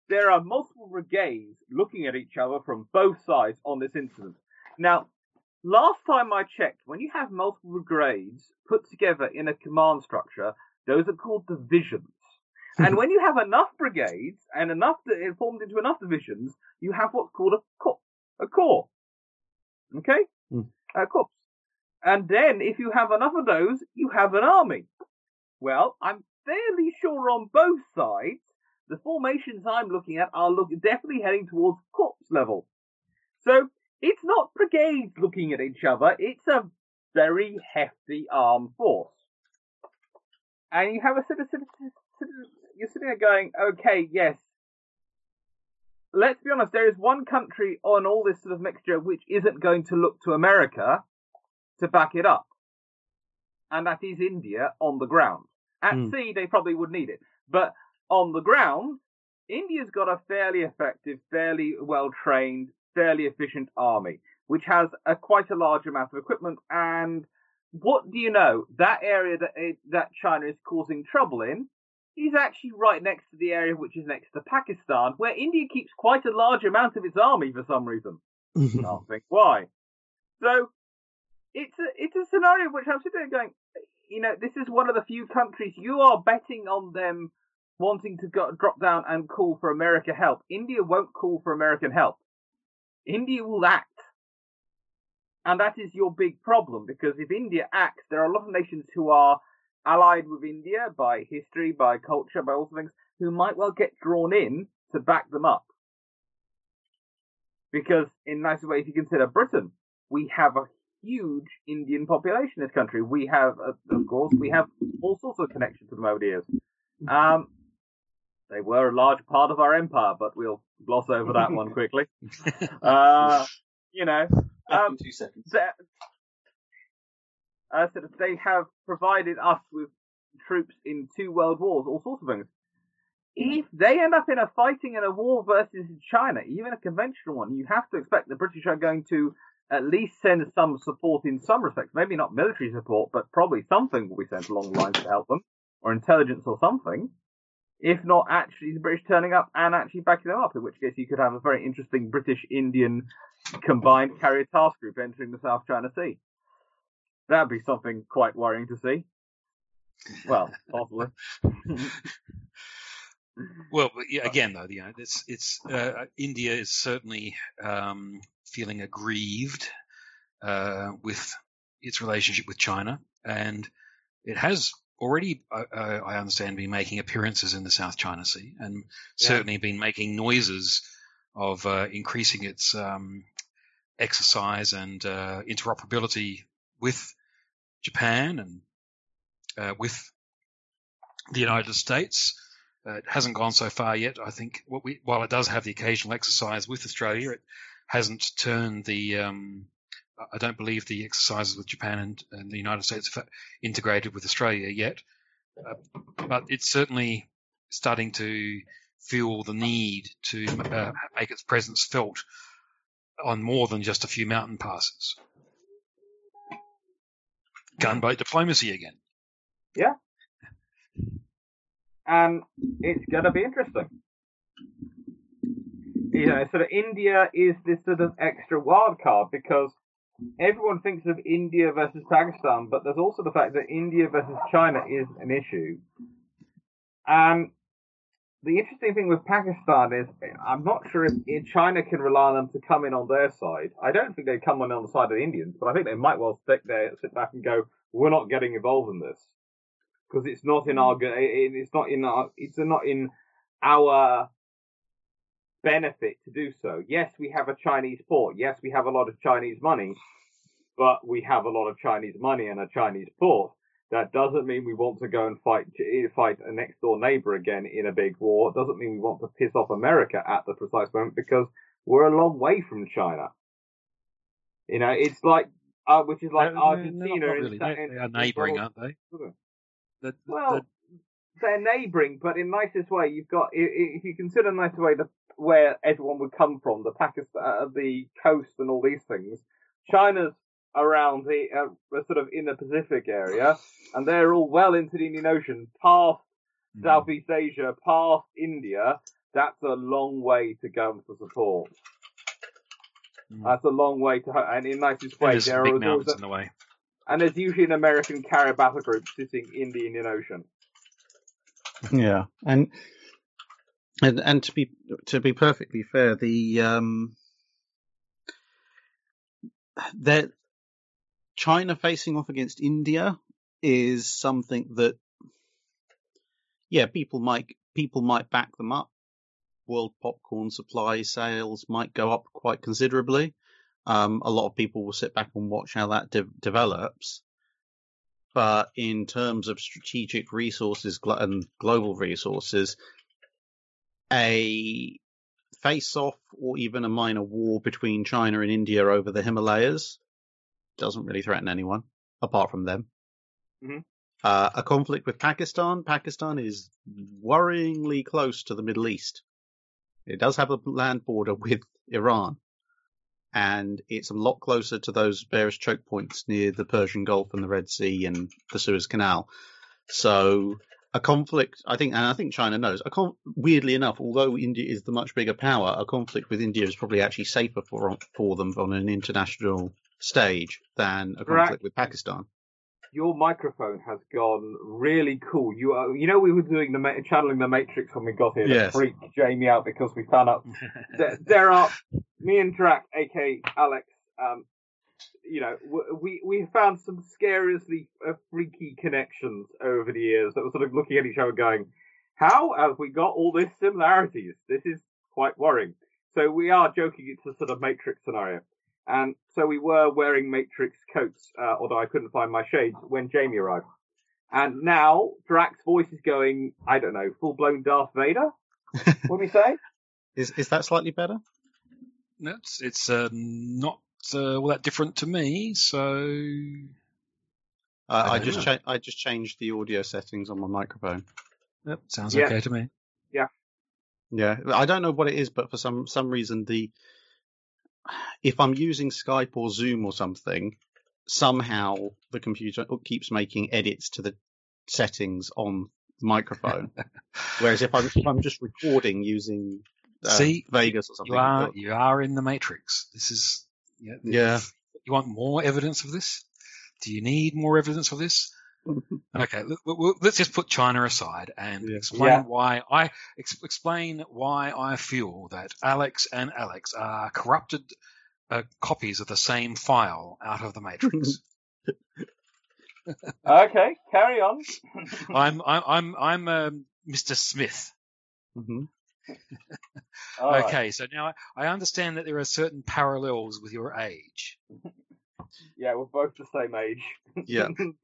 there are multiple brigades looking at each other from both sides on this incident. Now, last time I checked, when you have multiple brigades put together in a command structure, those are called divisions. And when you have enough brigades and enough formed into enough divisions, you have what's called a corps. Okay? A corps. And then if you have enough of those, you have an army. Well, I'm fairly sure on both sides, the formations I'm looking at are definitely heading towards corps level. So it's not brigades looking at each other, it's a very hefty armed force. And you have you're sitting there going, okay, yes, let's be honest, there is one country on all this sort of mixture which isn't going to look to America to back it up. And that is India on the ground. At sea, they probably would need it. But on the ground, India's got a fairly effective, fairly well-trained, fairly efficient army, which has quite a large amount of equipment. And what do you know? That area that China is causing trouble in is actually right next to the area which is next to Pakistan, where India keeps quite a large amount of its army for some reason. Can't think why. So it's a scenario which I'm sitting there going, this is one of the few countries you are betting on them wanting to drop down and call for American help. India won't call for American help. India will act. And that is your big problem, because if India acts, there are a lot of nations who are allied with India by history, by culture, by all sorts of things, who might well get drawn in to back them up. Because in nicer way, if you consider Britain, we have a huge Indian population in this country. We have, of course, all sorts of connections to them over the years. They were a large part of our empire, but we'll gloss over that one quickly. 2 seconds. They have provided us with troops in 2 world wars, all sorts of things. If they end up in a war versus China, even a conventional one, you have to expect the British are going to at least send some support in some respects. Maybe not military support, but probably something will be sent along the lines to help them, or intelligence or something. If not actually the British turning up and actually backing them up, in which case you could have a very interesting British-Indian combined carrier task group entering the South China Sea. That'd be something quite worrying to see. Well, possibly. Well, but yeah, again, though, India is certainly feeling aggrieved with its relationship with China, and it has already, I understand, been making appearances in the South China Sea, and certainly been making noises of increasing its exercise and interoperability with Japan and with the United States. It hasn't gone so far yet. I think while it does have the occasional exercise with Australia, it hasn't turned the I don't believe the exercises with Japan and the United States have integrated with Australia yet. But it's certainly starting to feel the need to make its presence felt on more than just a few mountain passes. Gunboat diplomacy again. Yeah. And it's going to be interesting. Sort of India is this sort of extra wild card because everyone thinks of India versus Pakistan, but there's also the fact that India versus China is an issue. And the interesting thing with Pakistan is I'm not sure if China can rely on them to come in on their side. I don't think they come in on the side of the Indians, but I think they might well sit back and go, we're not getting involved in this. Because it's not in our benefit to do so. Yes, we have a Chinese port. Yes, we have a lot of Chinese money, but we have a lot of Chinese money and a Chinese port. That doesn't mean we want to go and fight a next door neighbor again in a big war. It doesn't mean we want to piss off America at the precise moment because we're a long way from China. It's like, which is like Argentina. Not really. They are neighbouring, aren't they? They're neighbouring, but in nicest way, you've got, if you consider nice way where everyone would come from, the Pakistan, the coast and all these things, China's around the, sort of in the Pacific area, and they're all well into the Indian Ocean, past Southeast Asia, past India, that's a long way to go for support. Mm. That's a long way to, and in nicest And way, there's some there big is mountains always in the way. and there's usually an American carrier battle group sitting in the Indian Ocean. Yeah, and to be perfectly fair, that China facing off against India is something that, yeah, people might back them up. World popcorn supply sales might go up quite considerably. A lot of people will sit back and watch how that develops. But in terms of strategic resources and global resources, a face-off or even a minor war between China and India over the Himalayas doesn't really threaten anyone, apart from them. Mm-hmm. A conflict with Pakistan. Pakistan is worryingly close to the Middle East. It does have a land border with Iran, and it's a lot closer to those various choke points near the Persian Gulf and the Red Sea and the Suez Canal. So a conflict, I think China knows. Weirdly enough, although India is the much bigger power, a conflict with India is probably actually safer for them on an international stage than a conflict with Pakistan. Your microphone has gone really cool. You know, we were doing channeling the Matrix when we got here to freak Jamie out because we found out there are me and Drac, aka Alex. You know, we found some scariously freaky connections over the years that were sort of looking at each other, going, "How have we got all these similarities? This is quite worrying." So we are joking it's a sort of Matrix scenario. And so we were wearing Matrix coats, although I couldn't find my shades when Jamie arrived. And now Drac's voice is going, I don't know, full-blown Darth Vader? What do we say? Is that slightly better? No, it's not all that different to me. So I just changed the audio settings on my microphone. Yep, sounds okay to me. Yeah, I don't know what it is, but for some reason if I'm using Skype or Zoom or something, somehow the computer keeps making edits to the settings on the microphone. Whereas if I'm just recording using Vegas or something, you are in the Matrix. This is You want more evidence of this? Do you need more evidence of this? Okay, let's just put China aside and explain why I feel that Alex and Alex are corrupted copies of the same file out of the Matrix. Okay, carry on. I'm Mr. Smith. Mm-hmm. Okay, right. So now I understand that there are certain parallels with your age. Yeah, we're both the same age. Yeah.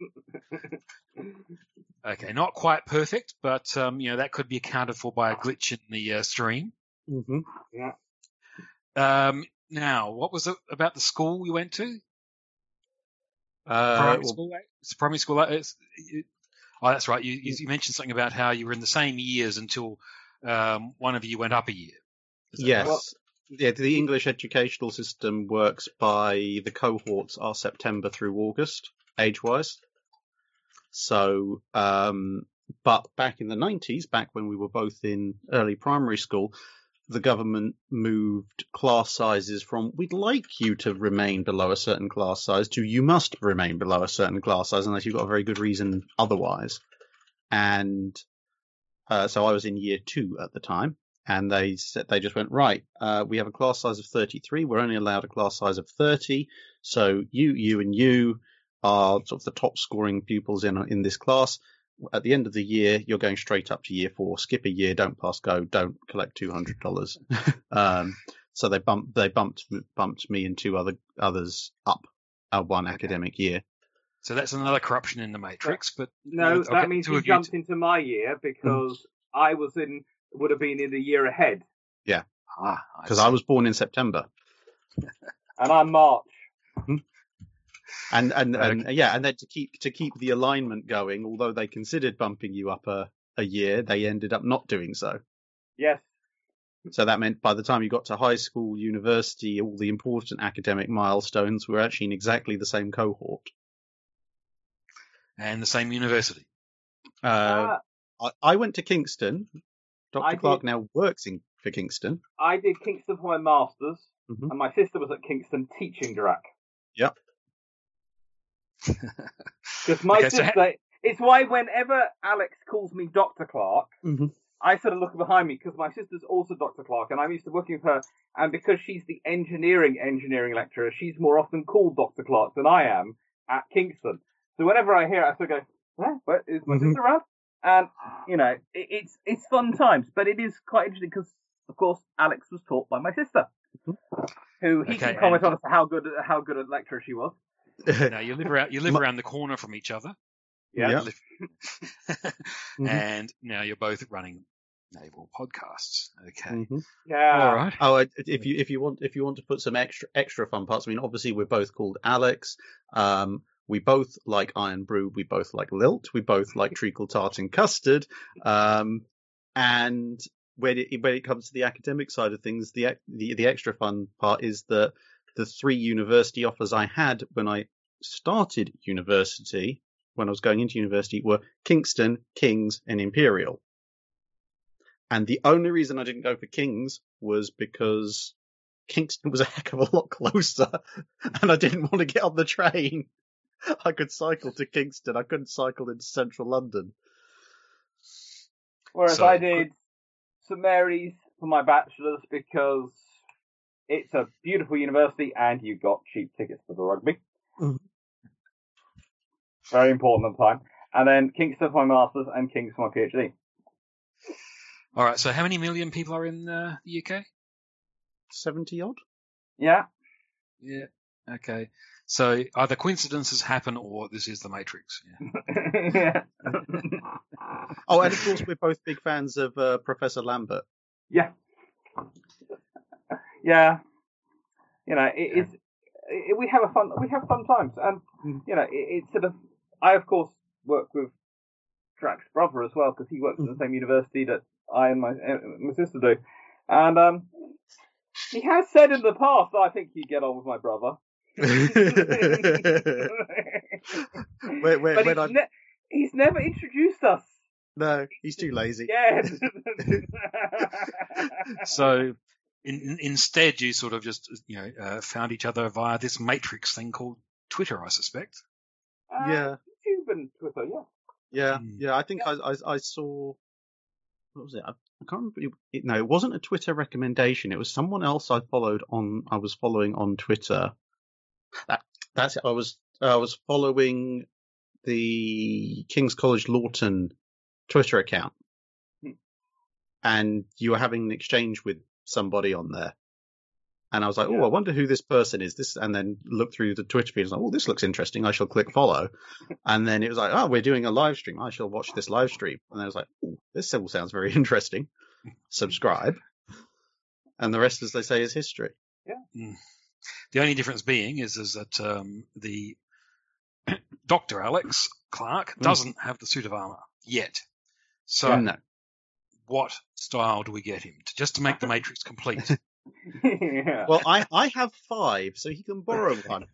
Okay, not quite perfect, but that could be accounted for by a glitch in the stream. Mm-hmm. Yeah. Now, what was it about the school you went to? Primary school. It's primary school. That's right. You mentioned something about how you were in the same years until one of you went up a year. Yes. Right? Yeah, the English educational system works by the cohorts are September through August, age-wise. So, but back in the 90s, back when we were both in early primary school, the government moved class sizes from we'd like you to remain below a certain class size to you must remain below a certain class size unless you've got a very good reason otherwise. And so I was in year 2 at the time. And they just went, right, we have a class size of 33. We're only allowed a class size of 30. So you and you are sort of the top scoring pupils in this class. At the end of the year, you're going straight up to year 4. Skip a year, don't pass go, don't collect $200. So they bumped me and 2 others up one academic year. So that's another corruption in the Matrix. But no, that means you jumped into my year because I would have been in the year ahead. Yeah, because I was born in September, and I'm March. And then to keep the alignment going, although they considered bumping you up a year, they ended up not doing so. Yes. So that meant by the time you got to high school, university, all the important academic milestones were actually in exactly the same cohort and the same university. I went to Kingston. Dr. Clark now works for Kingston. I did Kingston for my masters, Mhm. and my sister was at Kingston teaching Dirac. Yep. Because my Okay, so sister, it's why whenever Alex calls me Dr. Clark, Mhm. I sort of look behind me because my sister's also Dr. Clark, and I'm used to working with her. And because she's the engineering lecturer, she's more often called Dr. Clark than I am at Kingston. So whenever I hear it, I sort of go, "Where is my sister around?" And it's fun times, but it is quite interesting because, of course, Alex was taught by my sister, who he can comment on as to how good a lecturer she was. Now you live around the corner from each other. Yeah. And now you're both running naval podcasts. Okay. Mm-hmm. Yeah. All right. Oh, if you want to put some extra fun parts, I mean, obviously we're both called Alex. We both like Iron Brew. We both like Lilt. We both like treacle tart and custard. And when it comes to the academic side of things, the extra fun part is that the 3 university offers I had when I started university, when I was going into university, were Kingston, King's, and Imperial. And the only reason I didn't go for King's was because Kingston was a heck of a lot closer, and I didn't want to get on the train. I could cycle to Kingston. I couldn't cycle into central London. Whereas I did St Mary's for my bachelor's because it's a beautiful university and you got cheap tickets for the rugby. Mhm. Very important at the time. And then Kingston for my master's and King's for my PhD. All right. So how many million people are in the UK? 70 odd? Yeah. Yeah. Okay. So either coincidences happen or this is the Matrix. Yeah. Yeah. Oh, and of course we're both big fans of Professor Lambert. Yeah. Yeah. We have fun times, and it's sort of. I of course work with Drac's brother as well because he works at the same university that I and my sister do, and he has said in the past I think he'd get on with my brother. He's never introduced us. No, he's too lazy. Yeah. So instead, you sort of just found each other via this Matrix thing called Twitter, I suspect. Yeah. YouTube and Twitter, yeah. Yeah. I think I saw. What was it? I can't remember. No, it wasn't a Twitter recommendation. It was someone else I was following on Twitter. That's it. I was following the King's College Lawton Twitter account, and you were having an exchange with somebody on there. And I was like, I wonder who this person is. And then looked through the Twitter feed. I was like, this looks interesting. I shall click follow. And then it was like, we're doing a live stream. I shall watch this live stream. And I was like, this all sounds very interesting. Subscribe. And the rest, as they say, is history. Yeah. The only difference being is that the Dr. Alex Clark doesn't have the suit of armor yet. So no. What style do we get him just to make the Matrix complete? Yeah. Well, I have 5, so he can borrow one.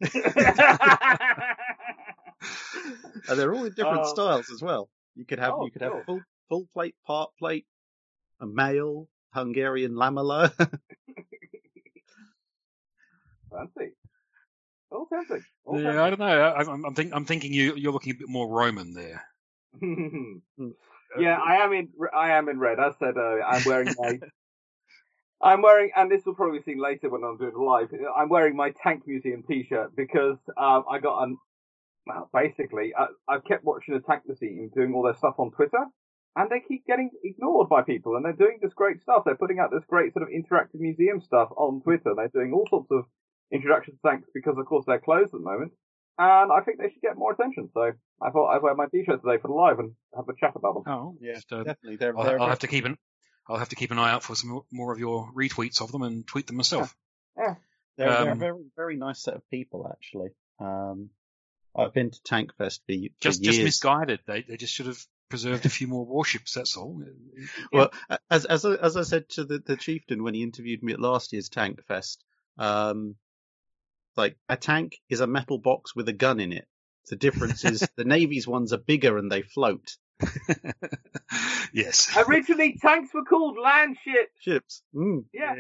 And they're all in different styles as well. You could have have full plate, part plate, a male, Hungarian lamella. Fancy. Oh, fancy. I don't know. I'm thinking you're looking a bit more Roman there. Yeah, I am in red. As said earlier, I'm wearing, and this will probably be seen later when I'm doing live. I'm wearing my Tank Museum T-shirt because I got basically, I've kept watching the Tank Museum doing all their stuff on Twitter, and they keep getting ignored by people, and they're doing this great stuff. They're putting out this great sort of interactive museum stuff on Twitter. They're doing all sorts of introduction to tanks because, of course, they're closed at the moment, and I think they should get more attention. So I thought I'd wear my T-shirt today for the live and have a chat about them. Oh, Yeah, just, definitely. I'll have to keep an eye out for some more of your retweets of them and tweet them myself. Yeah. They're a very, very nice set of people, actually. I've been to Tank Fest for years. Just misguided. They just should have preserved a few more warships. That's all. Well, as I said to the chieftain when he interviewed me at last year's Tank Fest, like a tank is a metal box with a gun in it. The difference is the Navy's ones are bigger and they float. Yes. Originally, tanks were called land ships. Ships. Mm. Yeah.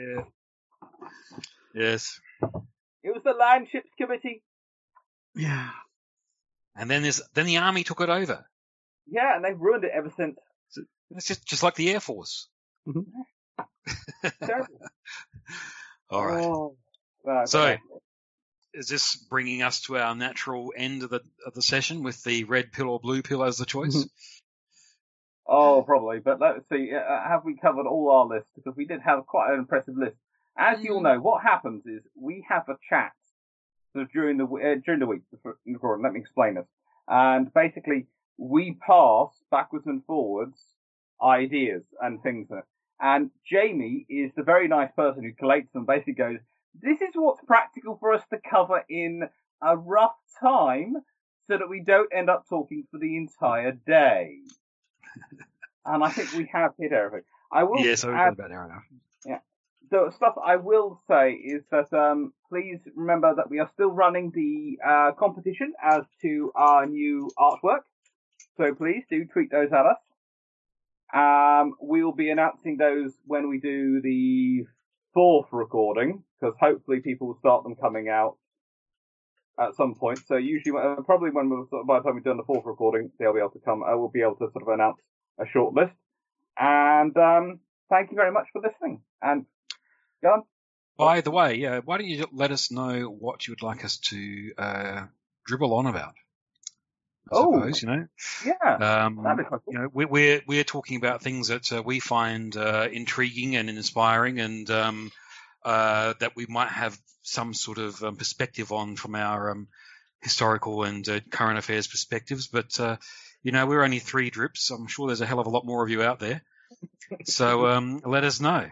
Yes. It was the Land Ships Committee. Yeah. And then the army took it over. Yeah, and they've ruined it ever since. It's just like the Air Force. Terrible. All right. Oh. Right, So, okay. is this bringing us to our natural end of the session with the red pill or blue pill as the choice? Oh, probably. But let's see. Have we covered all our lists? Because we did have quite an impressive list. As you all know, what happens is we have a chat sort of during the week. Let me explain this. And basically, we pass backwards and forwards ideas and things. And Jamie is the very nice person who collates them. Basically, goes, "This is what's practical for us to cover in a rough time, so that we don't end up talking for the entire day." And I think we have hit everything. I will Yes, we've got about an hour and a half. Yeah. So stuff I will say is that please remember that we are still running the competition as to our new artwork. So please do tweet those at us. We'll be announcing those when we do the 4th recording, because hopefully people will start them coming out at some point. So usually, probably by the time we've done the 4th recording, they'll be able to come. We'll be able to sort of announce a short list. And thank you very much for listening. And go on. By the way, why don't you let us know what you would like us to dribble on about? I suppose, Yeah. that'd be quite cool. We're talking about things that we find intriguing and inspiring, and that we might have some sort of perspective on from our historical and current affairs perspectives. But we're only 3 drips. I'm sure there's a hell of a lot more of you out there. So let us know.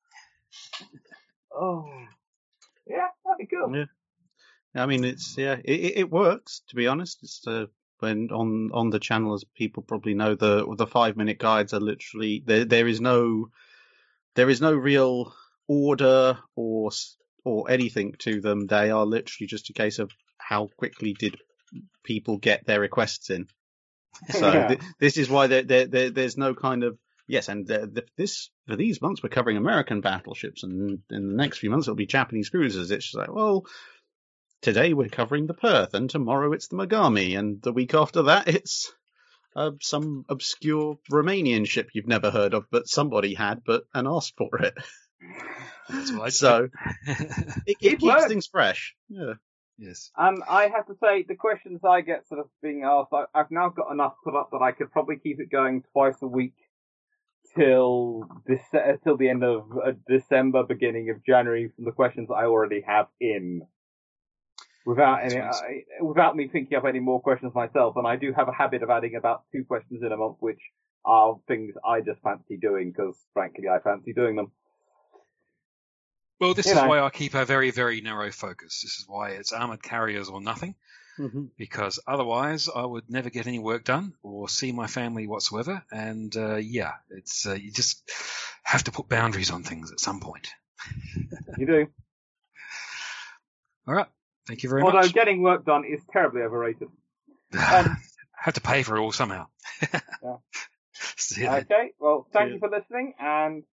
Oh, yeah, that'd be cool. Yeah. I mean, it works, to be honest. It's when on the channel, as people probably know, the 5-minute guides are literally there is no real order or anything to them. They are literally just a case of how quickly did people get their requests in. So this is why there's no kind of yes, and for these months we're covering American battleships, and in the next few months it'll be Japanese cruisers. It's just like, well, today we're covering the Perth, and tomorrow it's the Megami, and the week after that it's some obscure Romanian ship you've never heard of, but somebody had and asked for it. That's what I so it keeps works. things fresh. Yeah. Yes. I have to say, the questions I get sort of being asked, I've now got enough put up that I could probably keep it going twice a week till the end of December, beginning of January, from the questions that I already have in, without me thinking up any more questions myself. And I do have a habit of adding about 2 questions in a month, which are things I just fancy doing because, frankly, I fancy doing them. Well, this is why I keep a very, very narrow focus. This is why it's armoured carriers or nothing, because otherwise I would never get any work done or see my family whatsoever. And it's you just have to put boundaries on things at some point. You do. All right. Thank you very Although much. getting work done is terribly overrated. Have to pay for it all somehow. Yeah. See you then. Okay, well, thank you for listening, and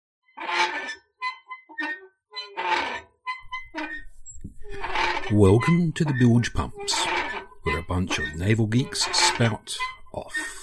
Welcome to the Bilge Pumps, where a bunch of naval geeks spout off.